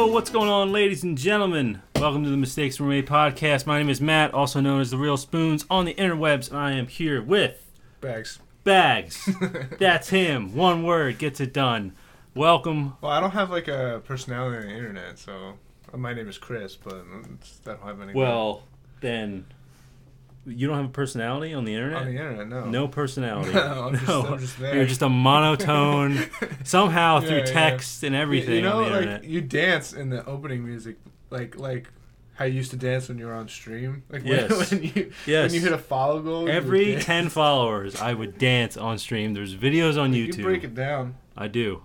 What's going on, ladies and gentlemen? Welcome to the Mistakes Were Made podcast. My name is Matt, also known as The Real Spoons on the interwebs, and I am here with... Bags. That's him. One word, gets it done. Welcome. Well, I don't have like a personality on the internet, so my name is Chris, but I don't have any. Well, then you don't have a personality on the internet? On the internet, no. No personality. No, I'm just there. You're just a monotone, somehow through text and everything you know, on the internet. like you dance in the opening music, like how you used to dance when you were on stream. Like when you hit a follow goal. Every 10 followers, I would dance on stream. There's videos on YouTube. You break it down. I do.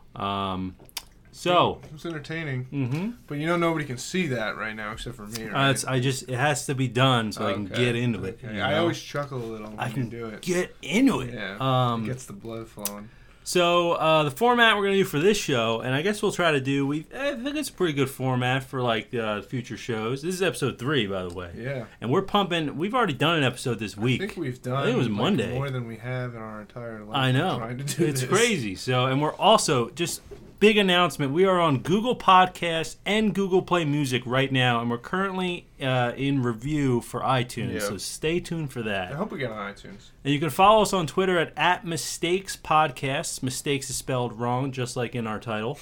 It's entertaining. Mm-hmm. But you know nobody can see that right now except for me, right? It has to be done so I can get into it. Okay. You know? I always chuckle a little when I can do it. Get into it. Yeah. It gets the blood flowing. So the format we're gonna do for this show, and I guess we'll try to do. I think it's a pretty good format for like future shows. This is episode 3, by the way. Yeah. And we're pumping. We've already done an episode this week. I think we've done. I think it was Monday. More than we have in our entire life. I know. Trying to do it's this. crazy. So, and we're also just big announcement. We are on Google Podcasts and Google Play Music right now, and we're currently in review for iTunes. Yep. So stay tuned for that. I hope we get on iTunes. And you can follow us on Twitter at Mistakes Podcasts. Mistakes is spelled wrong, just like in our title.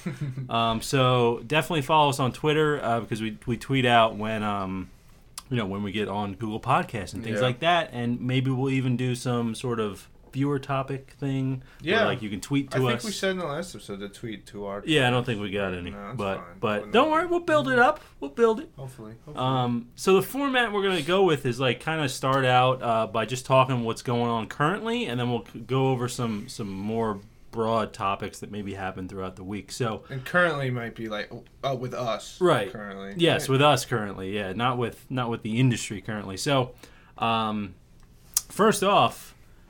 So definitely follow us on Twitter because we tweet out when when we get on Google Podcasts and things like that. And maybe we'll even do some sort of viewer topic thing. Yeah. Where, like you can tweet to us. I think we said in the last episode to tweet to our... Yeah, I don't think we got any. No, but don't worry, we'll build it up. We'll build it. Hopefully. So the format we're going to go with is like kind of start out by just talking what's going on currently, and then we'll go over some more broad topics that maybe happen throughout the week. So and currently might be like with us. Right. Currently. Yes, right. with us currently. Yeah, not with the industry currently. So first off,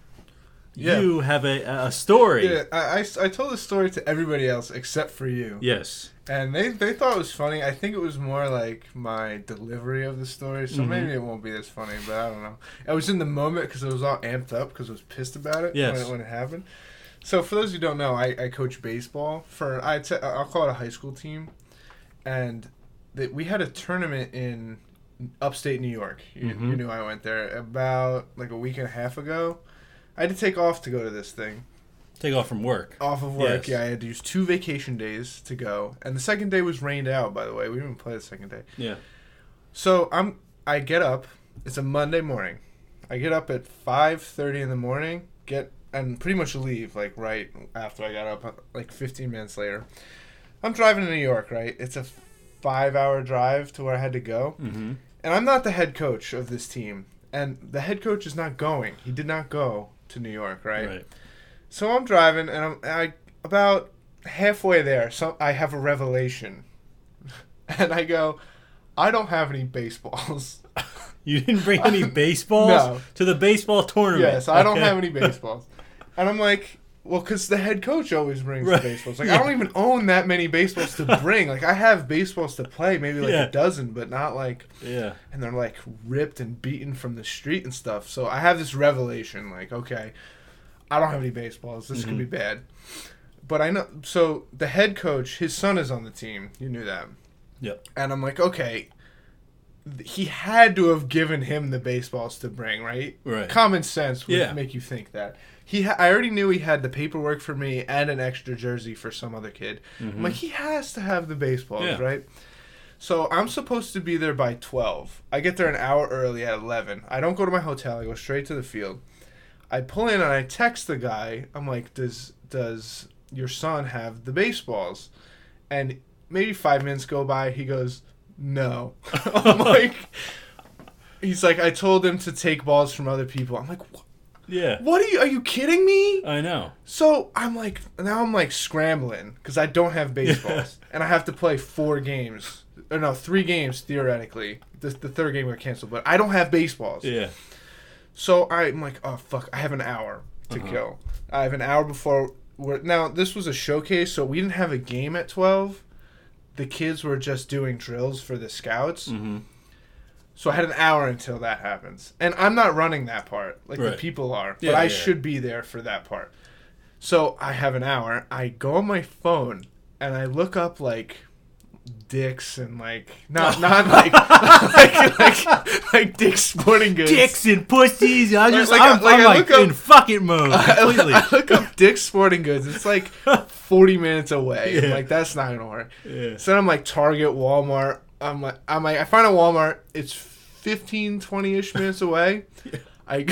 you have a story. Yeah, I told this story to everybody else except for you. Yes. And they thought it was funny. I think it was more like my delivery of the story, so maybe it won't be as funny, but I don't know. I was in the moment because I was all amped up because I was pissed about it when it happened. So for those who don't know, I coach baseball for I'll call it a high school team, and we had a tournament in upstate New York. You knew I went there about like a week and a half ago. I had to take off to go to this thing. Take off from work. Off of work, yes. Yeah. I had to use 2 vacation days to go. And the second day was rained out, by the way. We didn't even play the second day. Yeah. So I get up. It's a Monday morning. I get up at 5:30 in the morning, and pretty much leave, like, right after I got up, like 15 minutes later. I'm driving to New York, right? It's a 5-hour drive to where I had to go. Mm-hmm. And I'm not the head coach of this team. And the head coach is not going. He did not go to New York, right? So I'm driving, and I about halfway there, so I have a revelation. And I go, I don't have any baseballs. You didn't bring any baseballs to the baseball tournament? Yes, I don't have any baseballs. And I'm like, well, because the head coach always brings the baseballs. Like, I don't even own that many baseballs to bring. Like, I have baseballs to play, maybe like a dozen, but not like... Yeah. And they're like ripped and beaten from the street and stuff. So I have this revelation, like, okay, I don't have any baseballs. This could be bad. But I know... So the head coach, his son is on the team. You knew that. Yep. And I'm like, okay... He had to have given him the baseballs to bring, right? Right. Common sense would make you think that. I already knew he had the paperwork for me and an extra jersey for some other kid. Mm-hmm. I'm like, he has to have the baseballs, right? So I'm supposed to be there by 12. I get there an hour early at 11. I don't go to my hotel. I go straight to the field. I pull in and I text the guy. I'm like, does your son have the baseballs? And maybe 5 minutes go by. He goes... No. I'm like, he's like, I told him to take balls from other people. I'm like, what? Yeah. What are you kidding me? I know. So I'm like scrambling because I don't have baseballs and I have to play 3 games theoretically. The third game got canceled, but I don't have baseballs. Yeah. So I'm like, oh fuck, I have an hour to kill. I have an hour before. Now this was a showcase, so we didn't have a game at 12. The kids were just doing drills for the scouts. Mm-hmm. So I had an hour until that happens. And I'm not running that part like the people are. But I should be there for that part. So I have an hour. I go on my phone and I look up like Dick's and like not like Dick's Sporting Goods. Dicks and pussies. I'm I look in up- fucking mode completely. I look up Dick's Sporting Goods. It's like 40 minutes away. Yeah. I'm like, that's not gonna work. Yeah. So then I'm like Target, Walmart. I'm like I find a Walmart. It's 15, 20-ish minutes away. I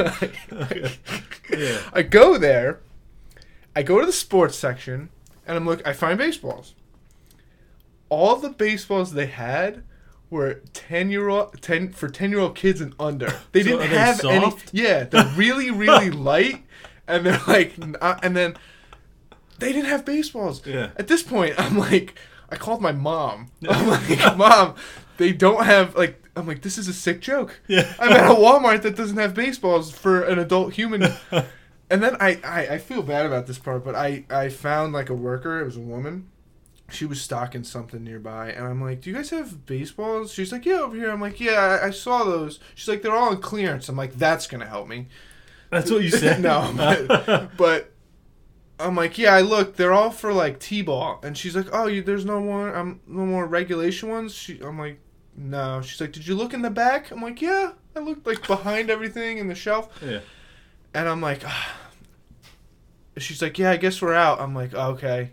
go there. I go to the sports section and I find baseballs. All the baseballs they had were 10-year-old kids and under. They So didn't are they have any. soft? Yeah, they're really really light, and they're like, and then they didn't have baseballs. Yeah. At this point, I'm like, I called my mom. I'm like, Mom, they don't have like. I'm like, this is a sick joke. Yeah. I'm at a Walmart that doesn't have baseballs for an adult human. And then I feel bad about this part, but I found like a worker. It was a woman. She was stocking something nearby, and I'm like, do you guys have baseballs? She's like, yeah, over here. I'm like, yeah, I saw those. She's like, they're all on clearance. I'm like, that's going to help me. That's what you said? No, but I'm like, yeah, I looked. They're all for like T-ball. And she's like, oh, there's no more regulation ones? I'm like, no. She's like, did you look in the back? I'm like, yeah. I looked like behind everything in the shelf. Yeah. And I'm like, she's like, yeah, I guess we're out. I'm like, okay.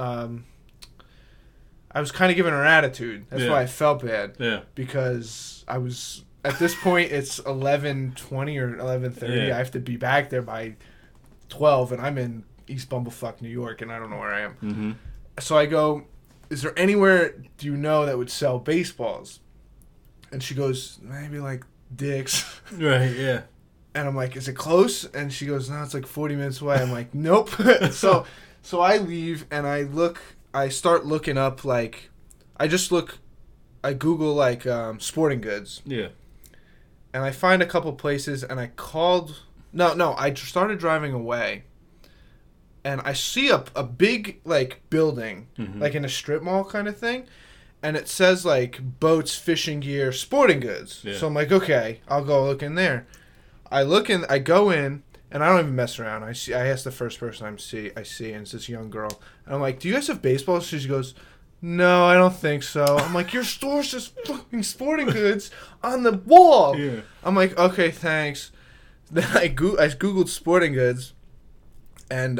I was kind of giving her attitude. That's why I felt bad. Yeah. Because I was, at this point, it's 11:20 or 11:30. Yeah. I have to be back there by 12, and I'm in East Bumblefuck, New York, and I don't know where I am. Mm-hmm. So I go, is there anywhere do you know that would sell baseballs? And she goes, maybe like Dick's. Right, yeah. And I'm like, is it close? And she goes, no, it's like 40 minutes away. I'm like, nope. So I leave and I start looking up like, I Google like sporting goods. Yeah. And I find a couple places and I started driving away. And I see a big like building, like in a strip mall kind of thing. And it says like boats, fishing gear, sporting goods. Yeah. So I'm like, okay, I'll go look in there. I go in, and I don't even mess around. I ask the first person I see, and it's this young girl. And I'm like, do you guys have baseballs? She goes, no, I don't think so. I'm like, your store says fucking sporting goods on the wall. Yeah. I'm like, okay, thanks. Then I Googled sporting goods, and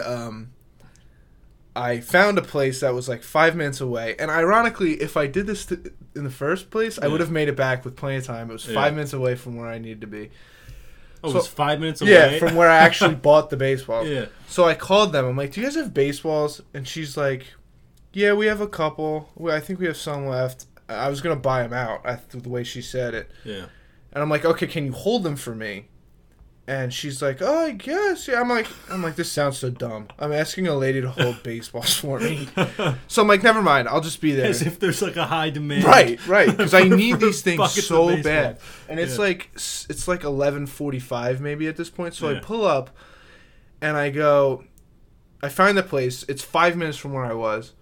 I found a place that was like 5 minutes away. And ironically, if I did this in the first place, I would have made it back with plenty of time. It was 5 minutes away from where I needed to be. Oh, so, it was 5 minutes away? Yeah, from where I actually bought the baseballs. Yeah. So I called them. I'm like, do you guys have baseballs? And she's like, yeah, we have a couple. I think we have some left. I was going to buy them out, the way she said it. Yeah. And I'm like, okay, can you hold them for me? And she's like, oh, I guess. Yeah, I'm like, this sounds so dumb. I'm asking a lady to hold baseballs for me. So I'm like, never mind. I'll just be there. As if there's like a high demand. Right. Because I need these things so bad. And it's like 11:45 maybe at this point. So I pull up and I go, I find the place. It's 5 minutes from where I was.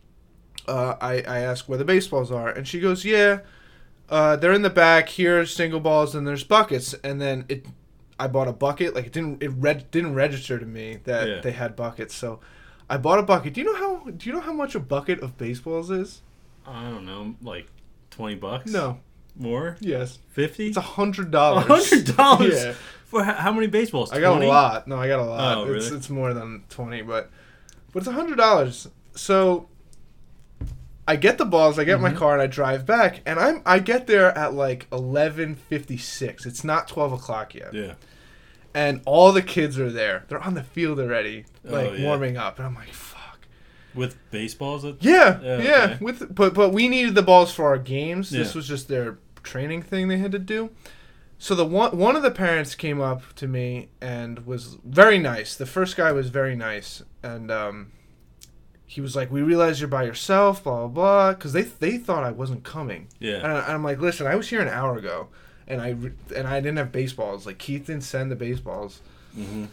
I ask where the baseballs are. And she goes, yeah, they're in the back. Here's single balls and there's buckets. And then I bought a bucket. Like it didn't register to me that they had buckets. So I bought a bucket. Do you know how much a bucket of baseballs is? I don't know, like $20. No, more. Yes, 50. It's $100. $100. Yeah. For how many baseballs? 20? I got a lot. No, I got a lot. Oh, really? It's more than 20, but it's $100. So I get the balls, I get my car, and I drive back, and I get there at like 11:56. It's not 12 o'clock yet. Yeah. And all the kids are there. They're on the field already, warming up, and I'm like, fuck. With baseballs? Yeah. Okay. But we needed the balls for our games. Yeah. This was just their training thing they had to do. So one of the parents came up to me and was very nice. The first guy was very nice, and he was like, we realize you're by yourself, blah, blah, blah, because they thought I wasn't coming. Yeah. And I'm like, listen, I was here an hour ago, and I didn't have baseballs. Like, Keith didn't send the baseballs. Mm-hmm.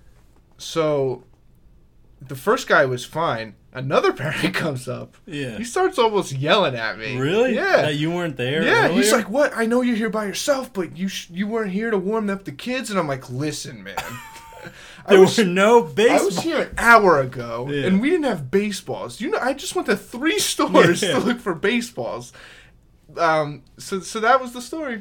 So the first guy was fine. Another parent comes up. Yeah. He starts almost yelling at me. Really? Yeah. That you weren't there Yeah. earlier? He's like, what? I know you're here by yourself, but you weren't here to warm up the kids. And I'm like, listen, man. There were no I baseballs. was here an hour ago, Yeah. and we didn't have baseballs. I just went to 3 stores Yeah. to look for baseballs. So that was the story.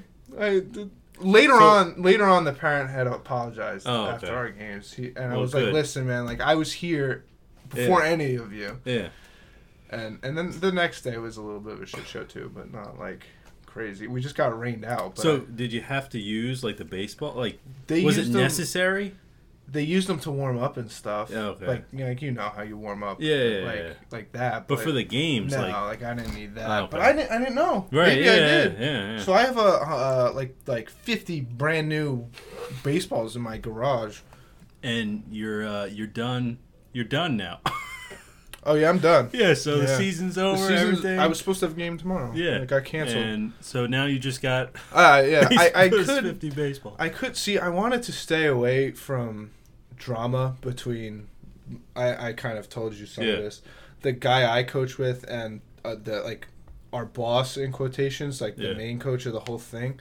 Later on, the parent had apologized after our games, and I was like, "Listen, man, like I was here before any of you." Yeah. And then the next day was a little bit of a shit show too, but not like crazy. We just got rained out. But So did you have to use like the baseball? Like, They was it used them- necessary? they used them to warm up and stuff. Yeah, okay. Like you know how you warm up. Yeah. Like that. But for the games, no, like I didn't need that. Oh, okay. But I didn't know. right? Maybe yeah, I did. Yeah. So I have a like 50 brand new baseballs in my garage. And you're done. You're done now. Oh yeah, I'm done. Yeah. So the Yeah. season's over. Everything. I was supposed to have a game tomorrow. Yeah. It got canceled. And so now you just got. Yeah. I those could 50 baseball. I could see. I wanted to stay away from drama between. I kind of told you some of this. The guy I coach with and the like our boss in quotations, like the main coach of the whole thing.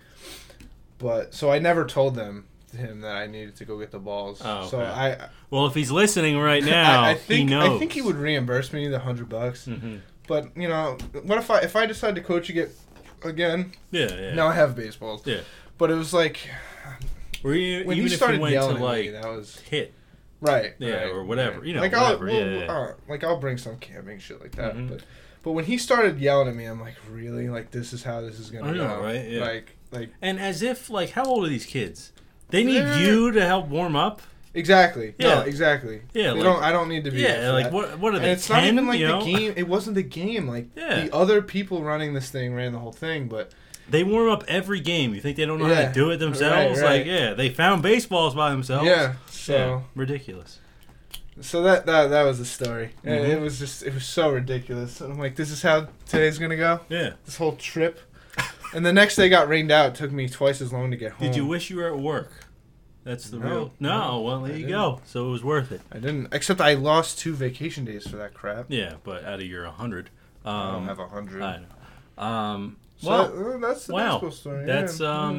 But so I never told him that I needed to go get the balls. Oh, okay. So Well, if he's listening right now, I think he knows. I think he would reimburse me the $100. Mm-hmm. But what if I decide to coach again? Yeah. Now I have baseballs. Yeah. But it was like When when even he started if you went yelling to at like me, that was hit. right. Or whatever. You know, like whatever. I'll bring some camping shit like that. Mhm. But when he started yelling at me, I'm like, really? Like this is how this is gonna I know, go? right? Yeah. Like And as if like, how old are these kids? They need They're- you to help warm up. exactly. Yeah. No, exactly. Yeah, They like- I don't need to be. there Yeah, for like that. what are And they? it's 10, not even like you know? the game. It wasn't the game. Like Yeah. the other people running this thing ran the whole thing, but. They warm up every game. You think they don't know how Yeah. to do it themselves? Right. Like, yeah, they found baseballs by themselves. Yeah. Yeah, ridiculous. So that was the story. Mhm. It was so ridiculous. And I'm like, this is how today's gonna go. Yeah. This whole trip. And the next day got rained out. It took me twice as long to get home. Did you wish you were at work? That's the No. real. No, well, there I you didn't. go. So it was worth it. I didn't. Except I lost 2 vacation days for that crap. Yeah, but out of your 100. I don't have 100. I know. So Well, that's the wow. baseball story. That's yeah.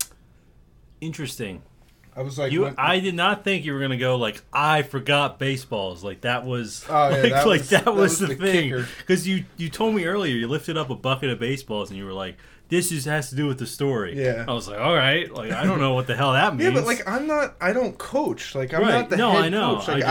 interesting. I was like, I did not think you were gonna go like I forgot baseballs. Like that was. Oh, yeah, that was the thing. kicker. Because you told me earlier you lifted up a bucket of baseballs and you were like, this has to do with the story. Yeah. I was like, all right. Like I don't know what the hell that means. Yeah, but like I don't coach. Like I'm Right. not the No, head I know. coach. Like I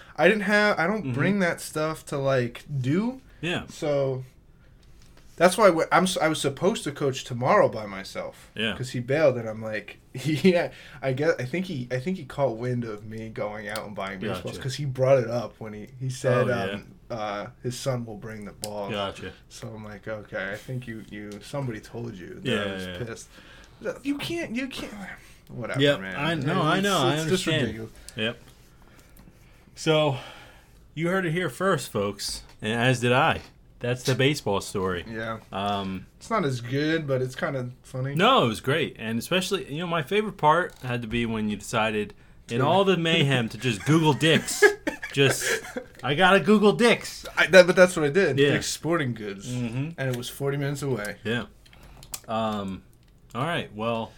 I don't bring that stuff to like do. Yeah. So that's why I was supposed to coach tomorrow by myself. Yeah. Because he bailed, and I'm like, yeah. I think he caught wind of me going out and buying baseballs Gotcha. because he brought it up when he said Oh, his son will bring the ball. Gotcha. So I'm like, okay, I think you somebody told you that I was Yeah. pissed. You can't. Whatever, Yep. man. I know. I It's just understand. ridiculous. Yep. So, you heard it here first, folks, and as did I. That's the baseball story. Yeah. Um, It's not as good, but it's kind of funny. no, it was great, and especially my favorite part had to be when you decided, in all the mayhem, to just Google dicks. I gotta Google dicks. But that's what I did. Yeah. Dick's Sporting Goods, Mm-hmm. and it was 40 minutes away. Yeah. All right. Well,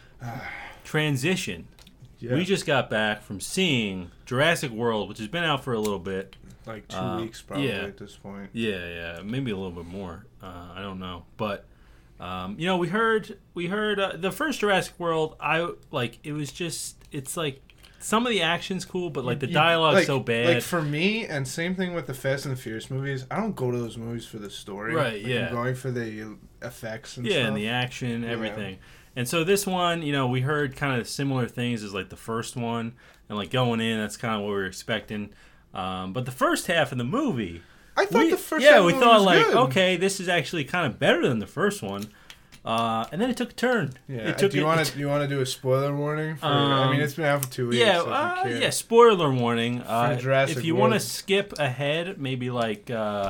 transition. Yeah. We just got back from seeing Jurassic World, which has been out for a little bit. like 2 weeks probably yeah. at this point. Yeah, maybe a little bit more. I don't know, but we heard the first Jurassic World. It was just it's like some of the action's cool, but like the dialogue's so bad. Like for me, and same thing with the Fast and the Furious movies. I don't go to those movies for the story. Right, Like, yeah. I'm going for the effects and yeah, stuff. and the action, everything. And so this one, we heard kind of similar things as like the first one, and like going in, that's kind of what we were expecting. But the first half of the movie, I thought the first half of we the thought movie was like, good. okay, this is actually kind of better than the first one. And then it took a turn. Yeah. Do you want to do a spoiler warning? I mean, it's been out for 2 weeks. Yeah, so if you care. spoiler warning. Jurassic If you want to World. skip ahead, maybe like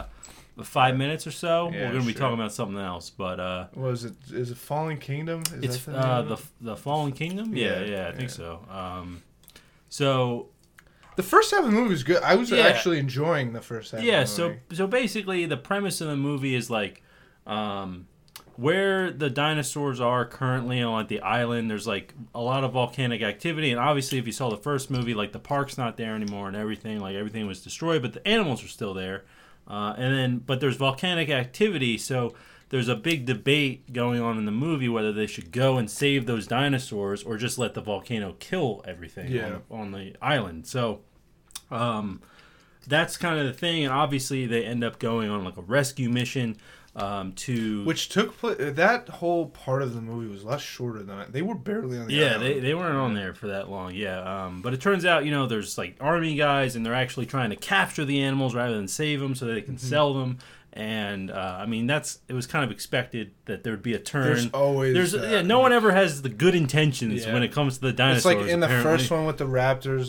5 minutes or so, Yeah, we're going to be sure. talking about something else. But What is it? Is it Fallen Kingdom? Is it's that the name of it? the Fallen Kingdom. Yeah, I think yeah. so. So The first half of the movie was good. I was Yeah. actually enjoying the first half. yeah, of the movie. so basically the premise of the movie is like where the dinosaurs are currently on like the island, there's like a lot of volcanic activity, and obviously if you saw the first movie, like the park's not there anymore and everything, like everything was destroyed, but the animals are still there. But there's volcanic activity, so there's a big debate going on in the movie whether they should go and save those dinosaurs or just let the volcano kill everything on the island. So that's kind of the thing, and obviously they end up going on like a rescue mission to... Which took place... That whole part of the movie was less shorter than it. They were barely on the island. Yeah, they weren't on there for that long, but it turns out, there's like army guys, and they're actually trying to capture the animals rather than save them so that they can sell them. And it was kind of expected that there would be a turn. There's always no one ever has the good intentions when it comes to the dinosaurs. It's like in the apparently. first one with the Raptors,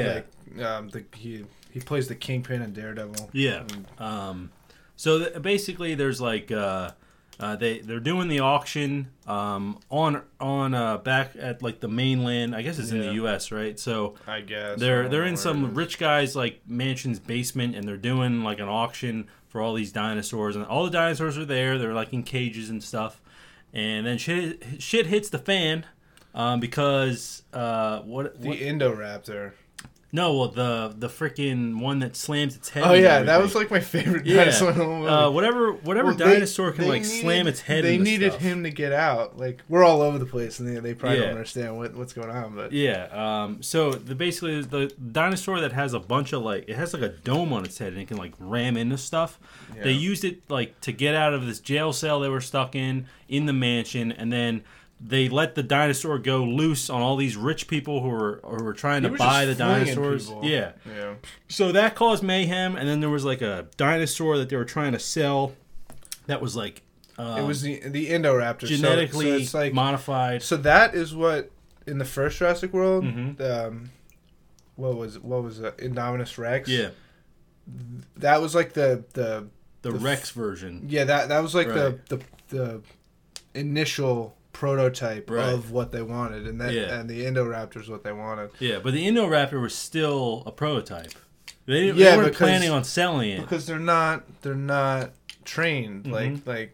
he plays the Kingpin and Daredevil. Yeah. So basically, there's like they're doing the auction on back at like the mainland. I guess it's in the U.S., right? So I guess they're in some rich guy's like mansion's basement, and they're doing like an auction for all these dinosaurs, and all the dinosaurs are there. They're like in cages and stuff, and then shit hits the fan because the Indoraptor. No, well, the freaking one that slams its head. Oh yeah, that was like my favorite dinosaur in the whole movie. Whatever dinosaur can slam its head. They needed him to get out. Like we're all over the place, and they probably don't understand what's going on. But so basically the dinosaur that has a bunch of it has like a dome on its head, and it can like ram into stuff. Yeah. They used it like to get out of this jail cell they were stuck in the mansion, and then they let the dinosaur go loose on all these rich people who were trying to buy the dinosaurs. Yeah. So that caused mayhem, and then there was like a dinosaur that they were trying to sell that was like it was the Indoraptor, genetically so it's like modified. So that is what in the first Jurassic World, what was Indominus Rex? Yeah. That was like the Rex version. Yeah, that was like the initial prototype of what they wanted, and and the Indoraptor is what they wanted. Yeah, but the Indoraptor was still a prototype. They weren't planning on selling it because they're not trained. They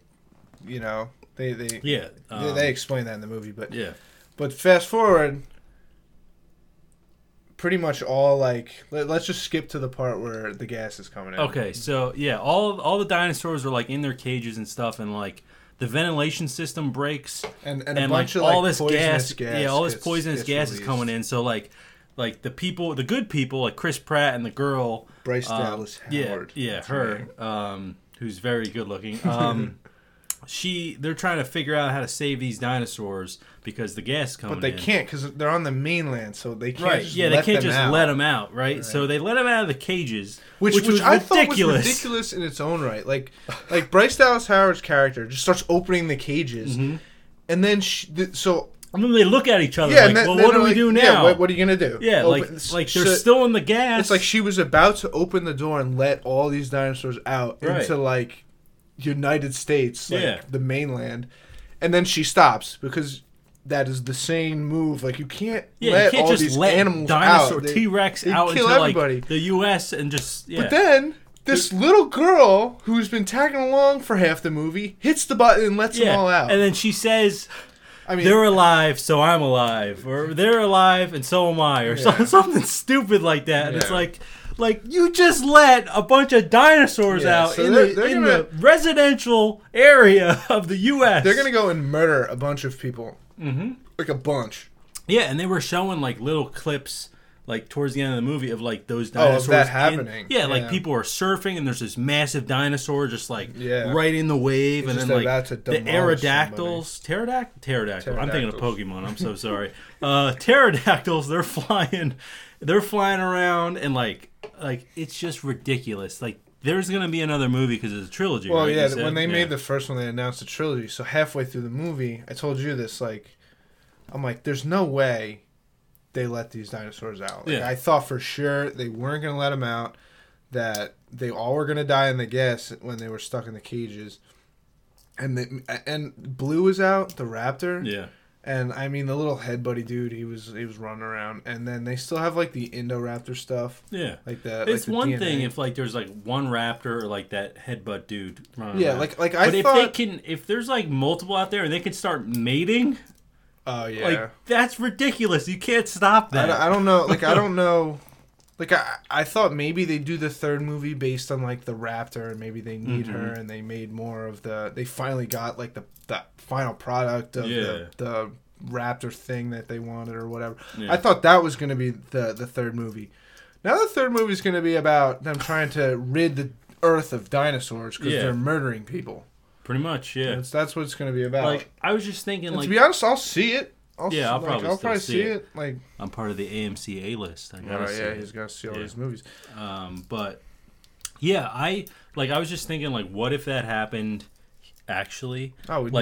explain that in the movie, but fast forward. Pretty much all let's just skip to the part where the gas is coming in. Okay, so all the dinosaurs are like in their cages and stuff, and like the ventilation system breaks, and a bunch of all this gas. All this poisonous gas is coming in. So like the good people, like Chris Pratt and the girl, Bryce Dallas Howard, who's very good looking. They're trying to figure out how to save these dinosaurs because the gas is coming in. But they can't because they're on the mainland, so they can't. They can't just let them out, right? So they let them out of the cages, which was I ridiculous. thought was ridiculous in its own right. Like Bryce Dallas Howard's character just starts opening the cages, and then and then they look at each other what do we do now? Yeah, what are you going to do? Yeah, they're still in the gas. It's like she was about to open the door and let all these dinosaurs out into United States, the mainland, and then she stops because that is the same move. Like you can't let all these animals dinosaur out. T-Rex out into everybody. The U.S. and just But then this little girl who's been tagging along for half the movie hits the button and lets them all out. And then she says, they're alive, so I'm alive, or they're alive and so am I, or something stupid like that. And it's like you just let a bunch of dinosaurs out in the residential area of the U.S. They're gonna go and murder a bunch of people, like a bunch. Yeah, and they were showing little clips towards the end of the movie of those dinosaurs. Of that happening. People are surfing and there's this massive dinosaur just right in the wave, and then the Aerodactyls, pterodactyl. I'm thinking of Pokemon. I'm so sorry. Pterodactyls. They're flying around and it's just ridiculous. There's gonna be another movie because it's a trilogy. Well, right? When they made the first one, they announced a trilogy. So halfway through the movie, I told you this. I'm like, there's no way they let these dinosaurs out. I thought for sure they weren't gonna let them out. That they all were gonna die in the gas when they were stuck in the cages. And Blue is out, the raptor. Yeah. And I mean, the little head buddy dude, he was running around, and then they still have like the Indoraptor stuff. Yeah, like the. It's like the one DNA. thing if like there's like one raptor or like that headbutt dude running Yeah, around. like But I thought. if there's like multiple out there and they can start mating, Oh yeah. like that's ridiculous. You can't stop that. I don't know. Like I don't know. Like I thought maybe they do the third movie based on like the raptor, and maybe they need her, and they made more of the. They finally got like the final product of the raptor thing that they wanted or whatever. Yeah. I thought that was going to be the third movie. Now the third movie is going to be about them trying to rid the Earth of dinosaurs because they're murdering people. Pretty much, yeah. That's what it's going to be about. Like I was just thinking, and like to be honest, I'll see it. I'll probably see it. Like I'm part of the AMC A list. I gotta see it. he's got to see all these movies. But yeah, I was just thinking, like, what if that happened? Actually,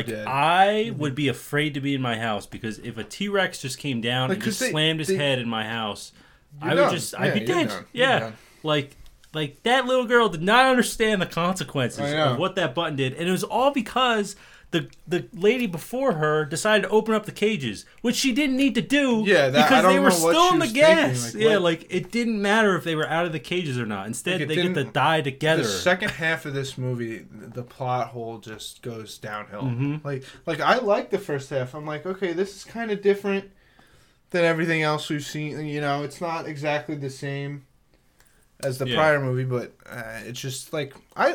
I would be afraid to be in my house because if a T-Rex just came down and just slammed his head in my house, I'd be dead. Yeah, like that little girl did not understand the consequences of what that button did, and it was all because the lady before her decided to open up the cages, which she didn't need to do because they were still in the gas. Like it didn't matter if they were out of the cages or not. Instead, they get to die together. The second half of this movie, the plot hole just goes downhill. Like I like the first half. I'm like, okay, this is kind of different than everything else we've seen. You know, it's not exactly the same as the prior movie, but it's just like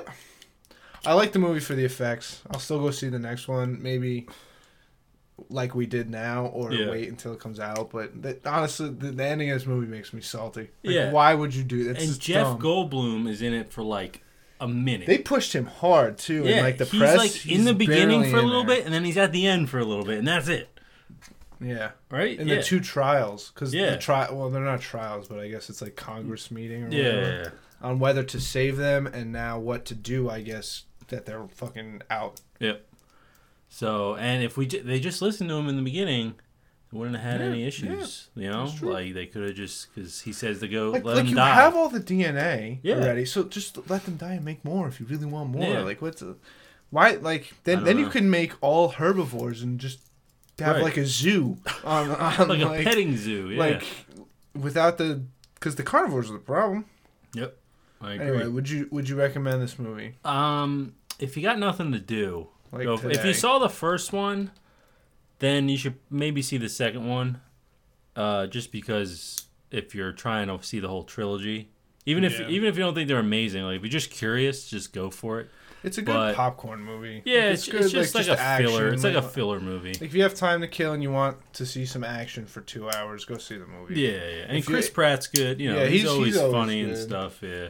I like the movie for the effects. I'll still go see the next one, maybe like we did now, or wait until it comes out. But honestly, the ending of this movie makes me salty. Like, why would you do that? And Jeff Goldblum is in it for like a minute. They pushed him hard too. Yeah, and like the he's press, like in the beginning for a little bit, and then he's at the end for a little bit, and that's it. Yeah. Right? And the two trials. Because well, they're not trials, but I guess it's like Congress meeting or whatever. On whether to save them and now what to do, I guess, that they're fucking out. Yep. So, and if they just listened to him in the beginning, they wouldn't have had any issues. You know? Like, they could have just, because he says to go let them die. You have all the DNA already, so just let them die and make more if you really want more. Yeah. Like, why, like, then you can make all herbivores and just have like a zoo on like a petting zoo, like without because the carnivores are the problem. Yep, I agree. Anyway, would you recommend this movie? If you got nothing to do, like if you saw the first one, then you should maybe see the second one. Just because if you're trying to see the whole trilogy, even if you don't think they're amazing, like if you're just curious, just go for it. It's a good popcorn movie. Yeah, it's just like a filler. It's like a filler movie. Like if you have time to kill and you want to see some action for 2 hours, go see the movie. Yeah. And Chris Pratt's good. You know, he's always funny and stuff. Yeah.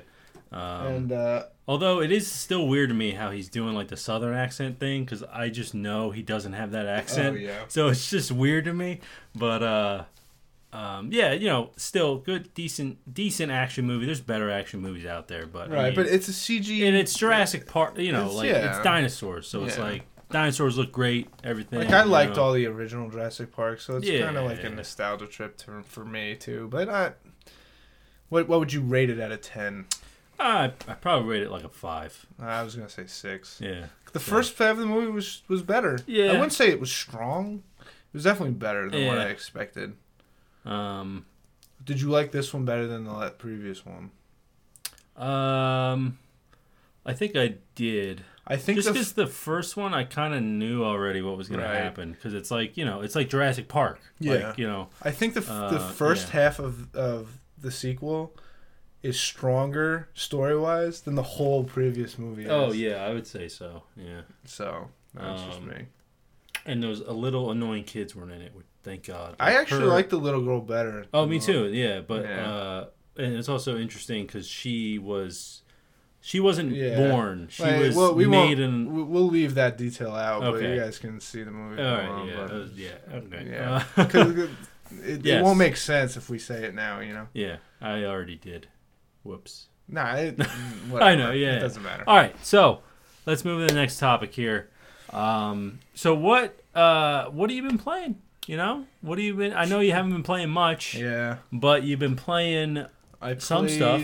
Although it is still weird to me how he's doing like the Southern accent thing, because I just know he doesn't have that accent. Oh, yeah. So it's just weird to me. But yeah, you know, still good, decent action movie. There's better action movies out there, but right. I mean, but it's a CG, and it's Jurassic Park. You know, it's dinosaurs, so it's like dinosaurs look great. Everything. Like I liked all the original Jurassic Park, so it's kind of like a nostalgia trip for me too. But what would you rate it out of 10? I probably rate it like a 5. I was gonna say 6. Yeah. The first half of the movie was better. Yeah. I wouldn't say it was strong. It was definitely better than what I expected. Did you like this one better than the previous one? I think I did. I think just because the first one I kind of knew already what was going to happen, because it's like, you know, it's like Jurassic Park. Yeah. Like, you know, I think the first half of the sequel is stronger story-wise than the whole previous movie is. Oh yeah, I would say so. Yeah. So that's just me. And those little annoying kids weren't in it. Thank God. Like I actually like the little girl better. Oh, me too. Yeah, but and it's also interesting because she wasn't born. She was made in. We'll leave that detail out, but you guys can see the movie. All right. Okay. Yeah. Because it won't make sense if we say it now. You know. Yeah, I already did. Whoops. Nah, I know. Yeah, it doesn't matter. All right, so let's move to the next topic here. So what have you been playing? You know, I know you haven't been playing much. Yeah. But you've been playing some stuff.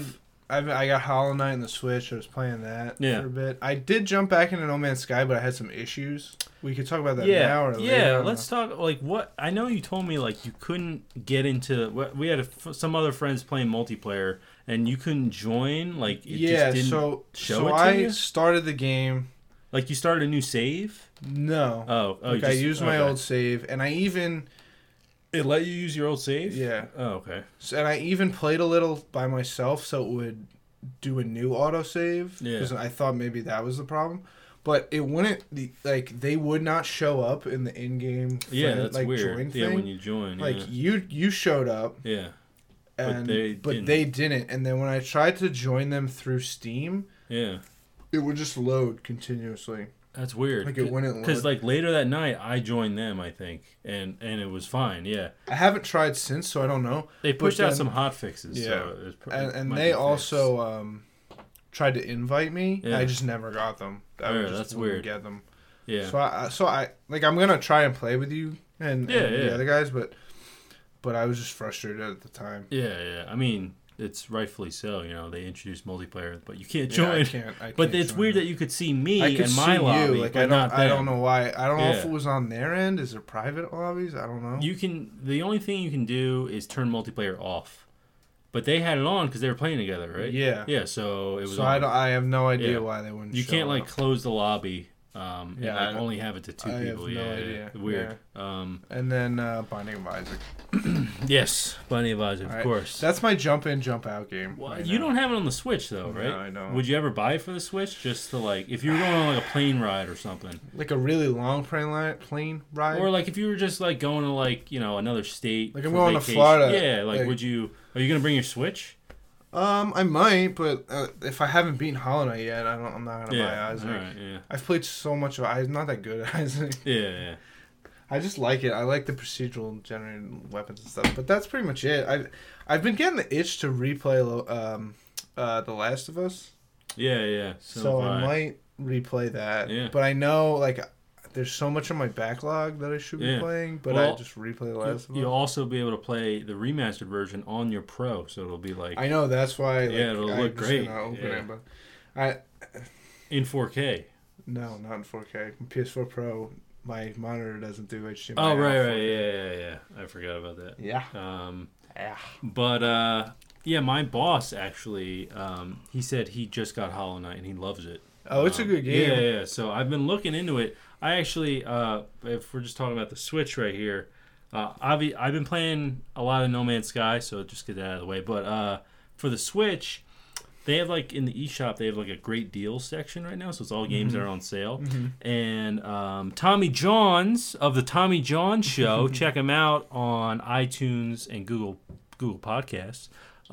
I got Hollow Knight in the Switch. I was playing that Yeah. for a bit. I did jump back into No Man's Sky, but I had some issues. We could talk about that Yeah, now or later. yeah. I don't Let's know. talk. Like, what I know you told me, like, you couldn't get into. We had some other friends playing multiplayer, and you couldn't join. Like, it Yeah, just didn't so show it to I you? started the game. Like, you started a new save. No. Oh, Like, I used my old save, and I even... It let you use your old save. Yeah. Oh, okay. And I even played a little by myself, so it would do a new autosave. Yeah. Because I thought maybe that was the problem. But it wouldn't... Like, they would not show up in the in-game Yeah, that's like, weird. join Yeah, thing. when you join. Like, Yeah. you showed up. Yeah. And, But they didn't. And then when I tried to join them through Steam, Yeah. it would just load continuously. That's weird. Like, it wouldn't load. Because, like, later that night, I joined them, I think, and it was fine. Yeah. I haven't tried since, so I don't know. They pushed out then- some hot fixes. Yeah. So And they also tried to invite me. Yeah. I just never got them. I Yeah, just that's wouldn't weird. Get them. Yeah. So I like I'm gonna try and play with you and the other guys, but I was just frustrated at the time. Yeah. I mean, it's rightfully so. You know, they introduced multiplayer, but you can't Yeah, I join. can't But it's join weird it. that you could see me I could and my see lobby, you. Like but not them. I don't know why. I don't know if Yeah. it was on their end. Is there private lobbies? I don't know. You can. The only thing you can do is turn multiplayer off. But they had it on because they were playing together, right? Yeah. Yeah. So it was. So on. I have no idea Yeah. why they wouldn't. You show can't like up. close the lobby. And Yeah, like I- only have it to two I have people. no Yeah, idea. Weird. And then Binding of Isaac. Yes, Binding of Isaac, of Alright. course. That's my jump in, jump out game. Well, right you now. don't have it on the Switch though, right? No, I don't. Would you ever buy it for the Switch just to like if you were going on like a plane ride or something, Like a really long plane ride. or like if you were just like going to like another state, Like I'm for going to vacation. Florida, Yeah, like like- would you? Are you gonna bring your Switch? I might, but if I haven't beaten Hollow Knight yet, I'm not gonna buy Yeah. Isaac. All right. Yeah. I've played so much of it. I'm not that good at Isaac. Yeah. I just like it. I like the procedural generated weapons and stuff. But that's pretty much it. I've been getting the itch to replay The Last of Us. Yeah. So have I might replay that. Yeah. But I know like there's so much on my backlog that I should be Yeah. playing. But Well, I just replay The Last of Us. You'll also be able to play the remastered version on your Pro, so it'll be like I know that's why. Like, Yeah, it'll I'm look just great. gonna open Yeah. it, but I in 4K. no, not in 4K. PS4 Pro, my monitor doesn't do HDMI. Oh out right. 4K. Yeah. I forgot about that. Yeah. Yeah. But yeah, my boss actually, he said he just got Hollow Knight and he loves it. Oh, it's a good game. Yeah. So I've been looking into it. I actually, if we're just talking about the Switch right here, I've been playing a lot of No Man's Sky, so just get that out of the way. But for the Switch, they have like in the eShop, they have like a great deals section right now, so it's all games that are on sale. And Tommy Johns of the Tommy John Show, check him out on iTunes and Google Podcasts.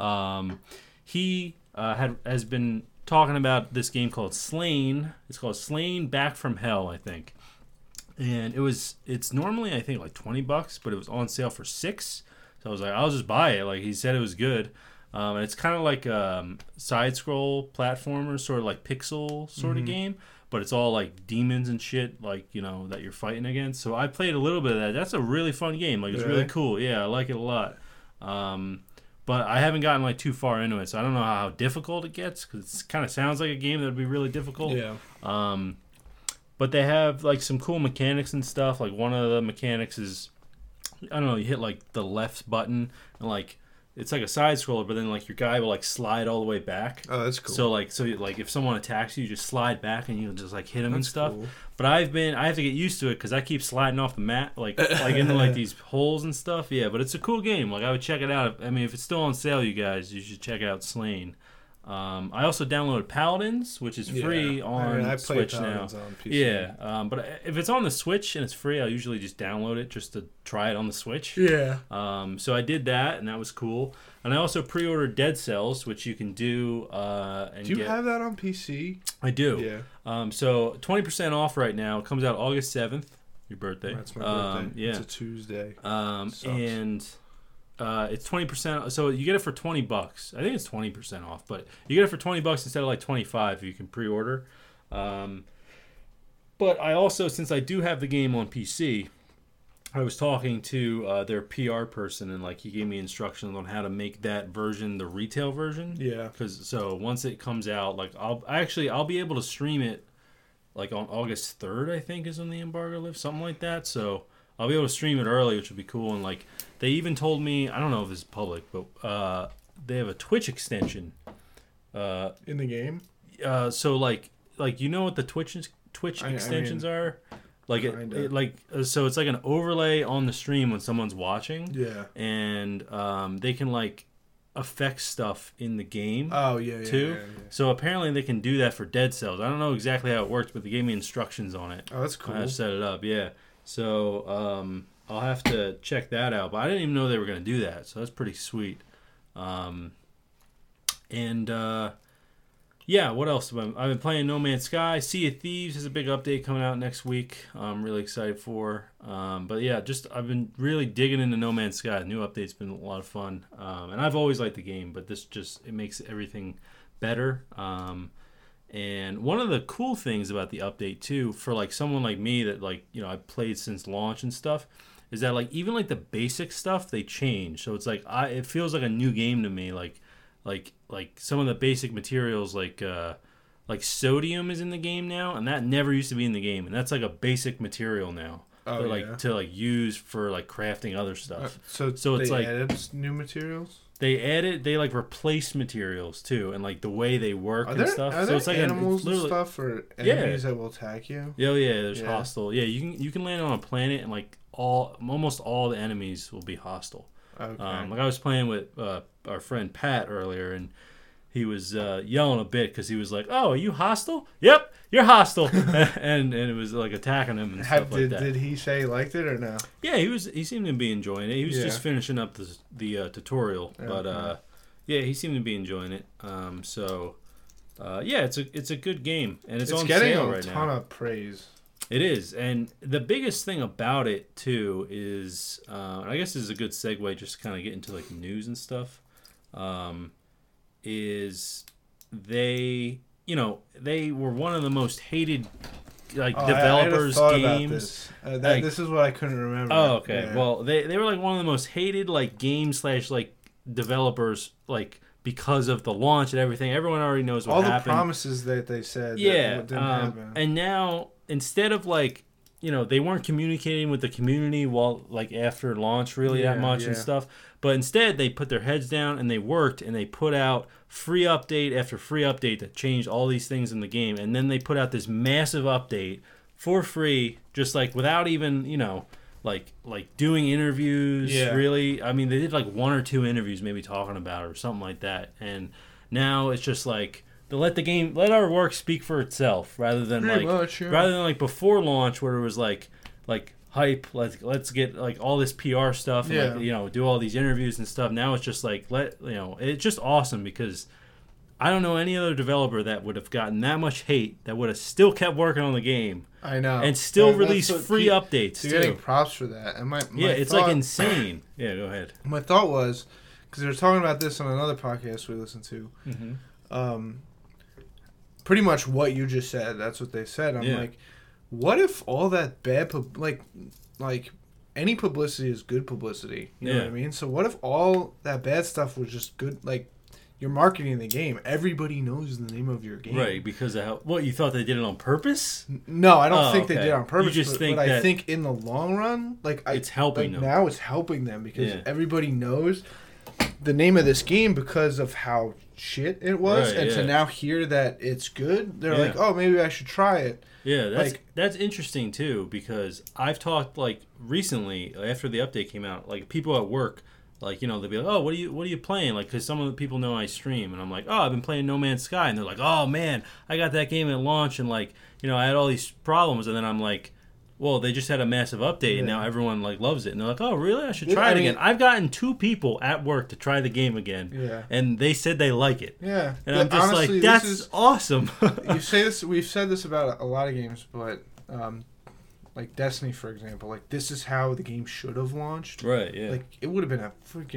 He has been talking about this game called Slain. It's called Slain Back from Hell, I think. And it's normally I think like $20, but it was on sale for $6. So I was like, I'll just buy it. Like he said it was good. And it's kind of like side scroll platformer, sort of like pixel sort of game, but it's all like demons and shit, like that you're fighting against. So I played a little bit of that. That's a really fun game. Like it's really cool. Yeah, I like it a lot. But I haven't gotten like too far into it, so I don't know how difficult it gets because it kind of sounds like a game that would be really difficult. Yeah. But they have like some cool mechanics and stuff. Like one of the mechanics is, I don't know, you hit like the left button and like it's like a side scroller, but then like your guy will like slide all the way back. Oh, that's cool. So like if someone attacks you, you just slide back and you just like hit them and That's stuff. cool. But I have to get used to it because I keep sliding off the mat like into like these holes and stuff. Yeah, but it's a cool game. Like I would check it out. I mean, if it's still on sale, you guys, you should check out Slain. I also downloaded Paladins, which is free on I Switch now. On PC. Yeah, but if it's on the Switch and it's free, I'll usually just download it just to try it on the Switch. Yeah. So I did that, and that was cool. And I also pre-ordered Dead Cells, which you can do. Do you have that on PC? I do. Yeah. So 20% off right now. It comes out August 7th, your birthday. That's my birthday. Yeah. It's a Tuesday. And it's 20%. So you get it for $20. I think it's 20% off, but you get it for $20 instead of like 25. You can pre-order. But I also, since I do have the game on PC, I was talking to their PR person, and like he gave me instructions on how to make that version the retail version. Yeah. Because so once it comes out, like I'll be able to stream it like on August 3rd, I think is when the embargo lifts, something like that. So I'll be able to stream it early, which would be cool. And like they even told me, I don't know if it's public, but they have a Twitch extension. In the game. So like you know what the Twitch extensions are? Like so it's like an overlay on the stream when someone's watching. Yeah. And they can like affect stuff in the game. Oh yeah, too. Yeah. So apparently they can do that for Dead Cells. I don't know exactly how it works, but they gave me instructions on it. Oh, that's cool. I set it up. Yeah. So I'll have to check that out. But I didn't even know they were going to do that. So that's pretty sweet. Yeah, what else? I've been playing No Man's Sky. Sea of Thieves is a big update coming out next week. I'm really excited for. But yeah, I've been really digging into No Man's Sky. The new update's been a lot of fun. And I've always liked the game, but this it makes everything better. And one of the cool things about the update too, for like someone like me that like, you know, I've played since launch and stuff, is that like even like the basic stuff they change. So it's like it feels like a new game to me. Like some of the basic materials like sodium is in the game now, and that never used to be in the game, and that's like a basic material now. Oh, to to like use for like crafting other stuff. So it's like added new materials. They like replaced materials too, and like the way they work and stuff. Are so there it's like animals and stuff or enemies that will attack you? Yeah, there's hostile. Yeah, you can land on a planet and like almost all the enemies will be hostile. Okay. Like I was playing with our friend Pat earlier, and he was yelling a bit because he was like, "Oh, are you hostile? Yep, you're hostile," and it was like attacking him and stuff like that. Did he say he liked it or no? Yeah, he seemed to be enjoying it. He was just finishing up the tutorial, but yeah, he seemed to be enjoying it. Yeah, it's a good game, and it's on sale right now. It's getting a ton of praise. It is, and the biggest thing about it too is, I guess this is a good segue, just to kind of get into like news and stuff. Is they were one of the most hated developers games. This is what I couldn't remember. Oh, okay. Yeah. Well, they were like one of the most hated like games / like developers like because of the launch and everything. Everyone already knows what happened. All the promises that they said. Yeah, that didn't happen. And now instead of like, you know, they weren't communicating with the community while like after launch really that much and stuff, but instead they put their heads down and they worked and they put out free update after free update that changed all these things in the game, and then they put out this massive update for free, just like without even, you know, like doing interviews. Really, I mean, they did like 1 or 2 interviews maybe talking about it or something like that, and now it's just like to let our work speak for itself rather than like before launch where it was like hype, let's get like all this PR stuff and like, you know, do all these interviews and stuff. Now it's just like it's just awesome because I don't know any other developer that would have gotten that much hate that would have still kept working on the game. I know. And still release free updates too. You're getting props for that. And it's like insane. Yeah, go ahead. My thought was, because they were talking about this on another podcast we listened to, pretty much what you just said. That's what they said. I'm like, what if all that bad like any publicity is good publicity? You know what I mean? So what if all that bad stuff was just good? Like, you're marketing the game. Everybody knows the name of your game, right? Because of how, what, you thought they did it on purpose? No, I don't think they did it on purpose. You just think but I think in the long run, it's helping them. Now it's helping them because everybody knows the name of this game because of how shit it was, and to now hear that it's good, they're like, oh, maybe I should try it. Yeah, that's interesting too, because I've talked like recently after the update came out, like people at work, like, you know, they'll be like, oh, what are you playing? Like, because some of the people know I stream, and I'm like, oh, I've been playing No Man's Sky, and they're like, oh man, I got that game at launch, and like, you know, I had all these problems, and then I'm like, well, they just had a massive update, and now everyone like loves it, and they're like, oh, really? I should try it again. I've gotten 2 people at work to try the game again, and they said they like it. Yeah, and I'm just honestly, like, that's awesome. You say this. We've said this about a lot of games, but like Destiny, for example, like this is how the game should have launched. Right. Yeah. Like it would have been a freaking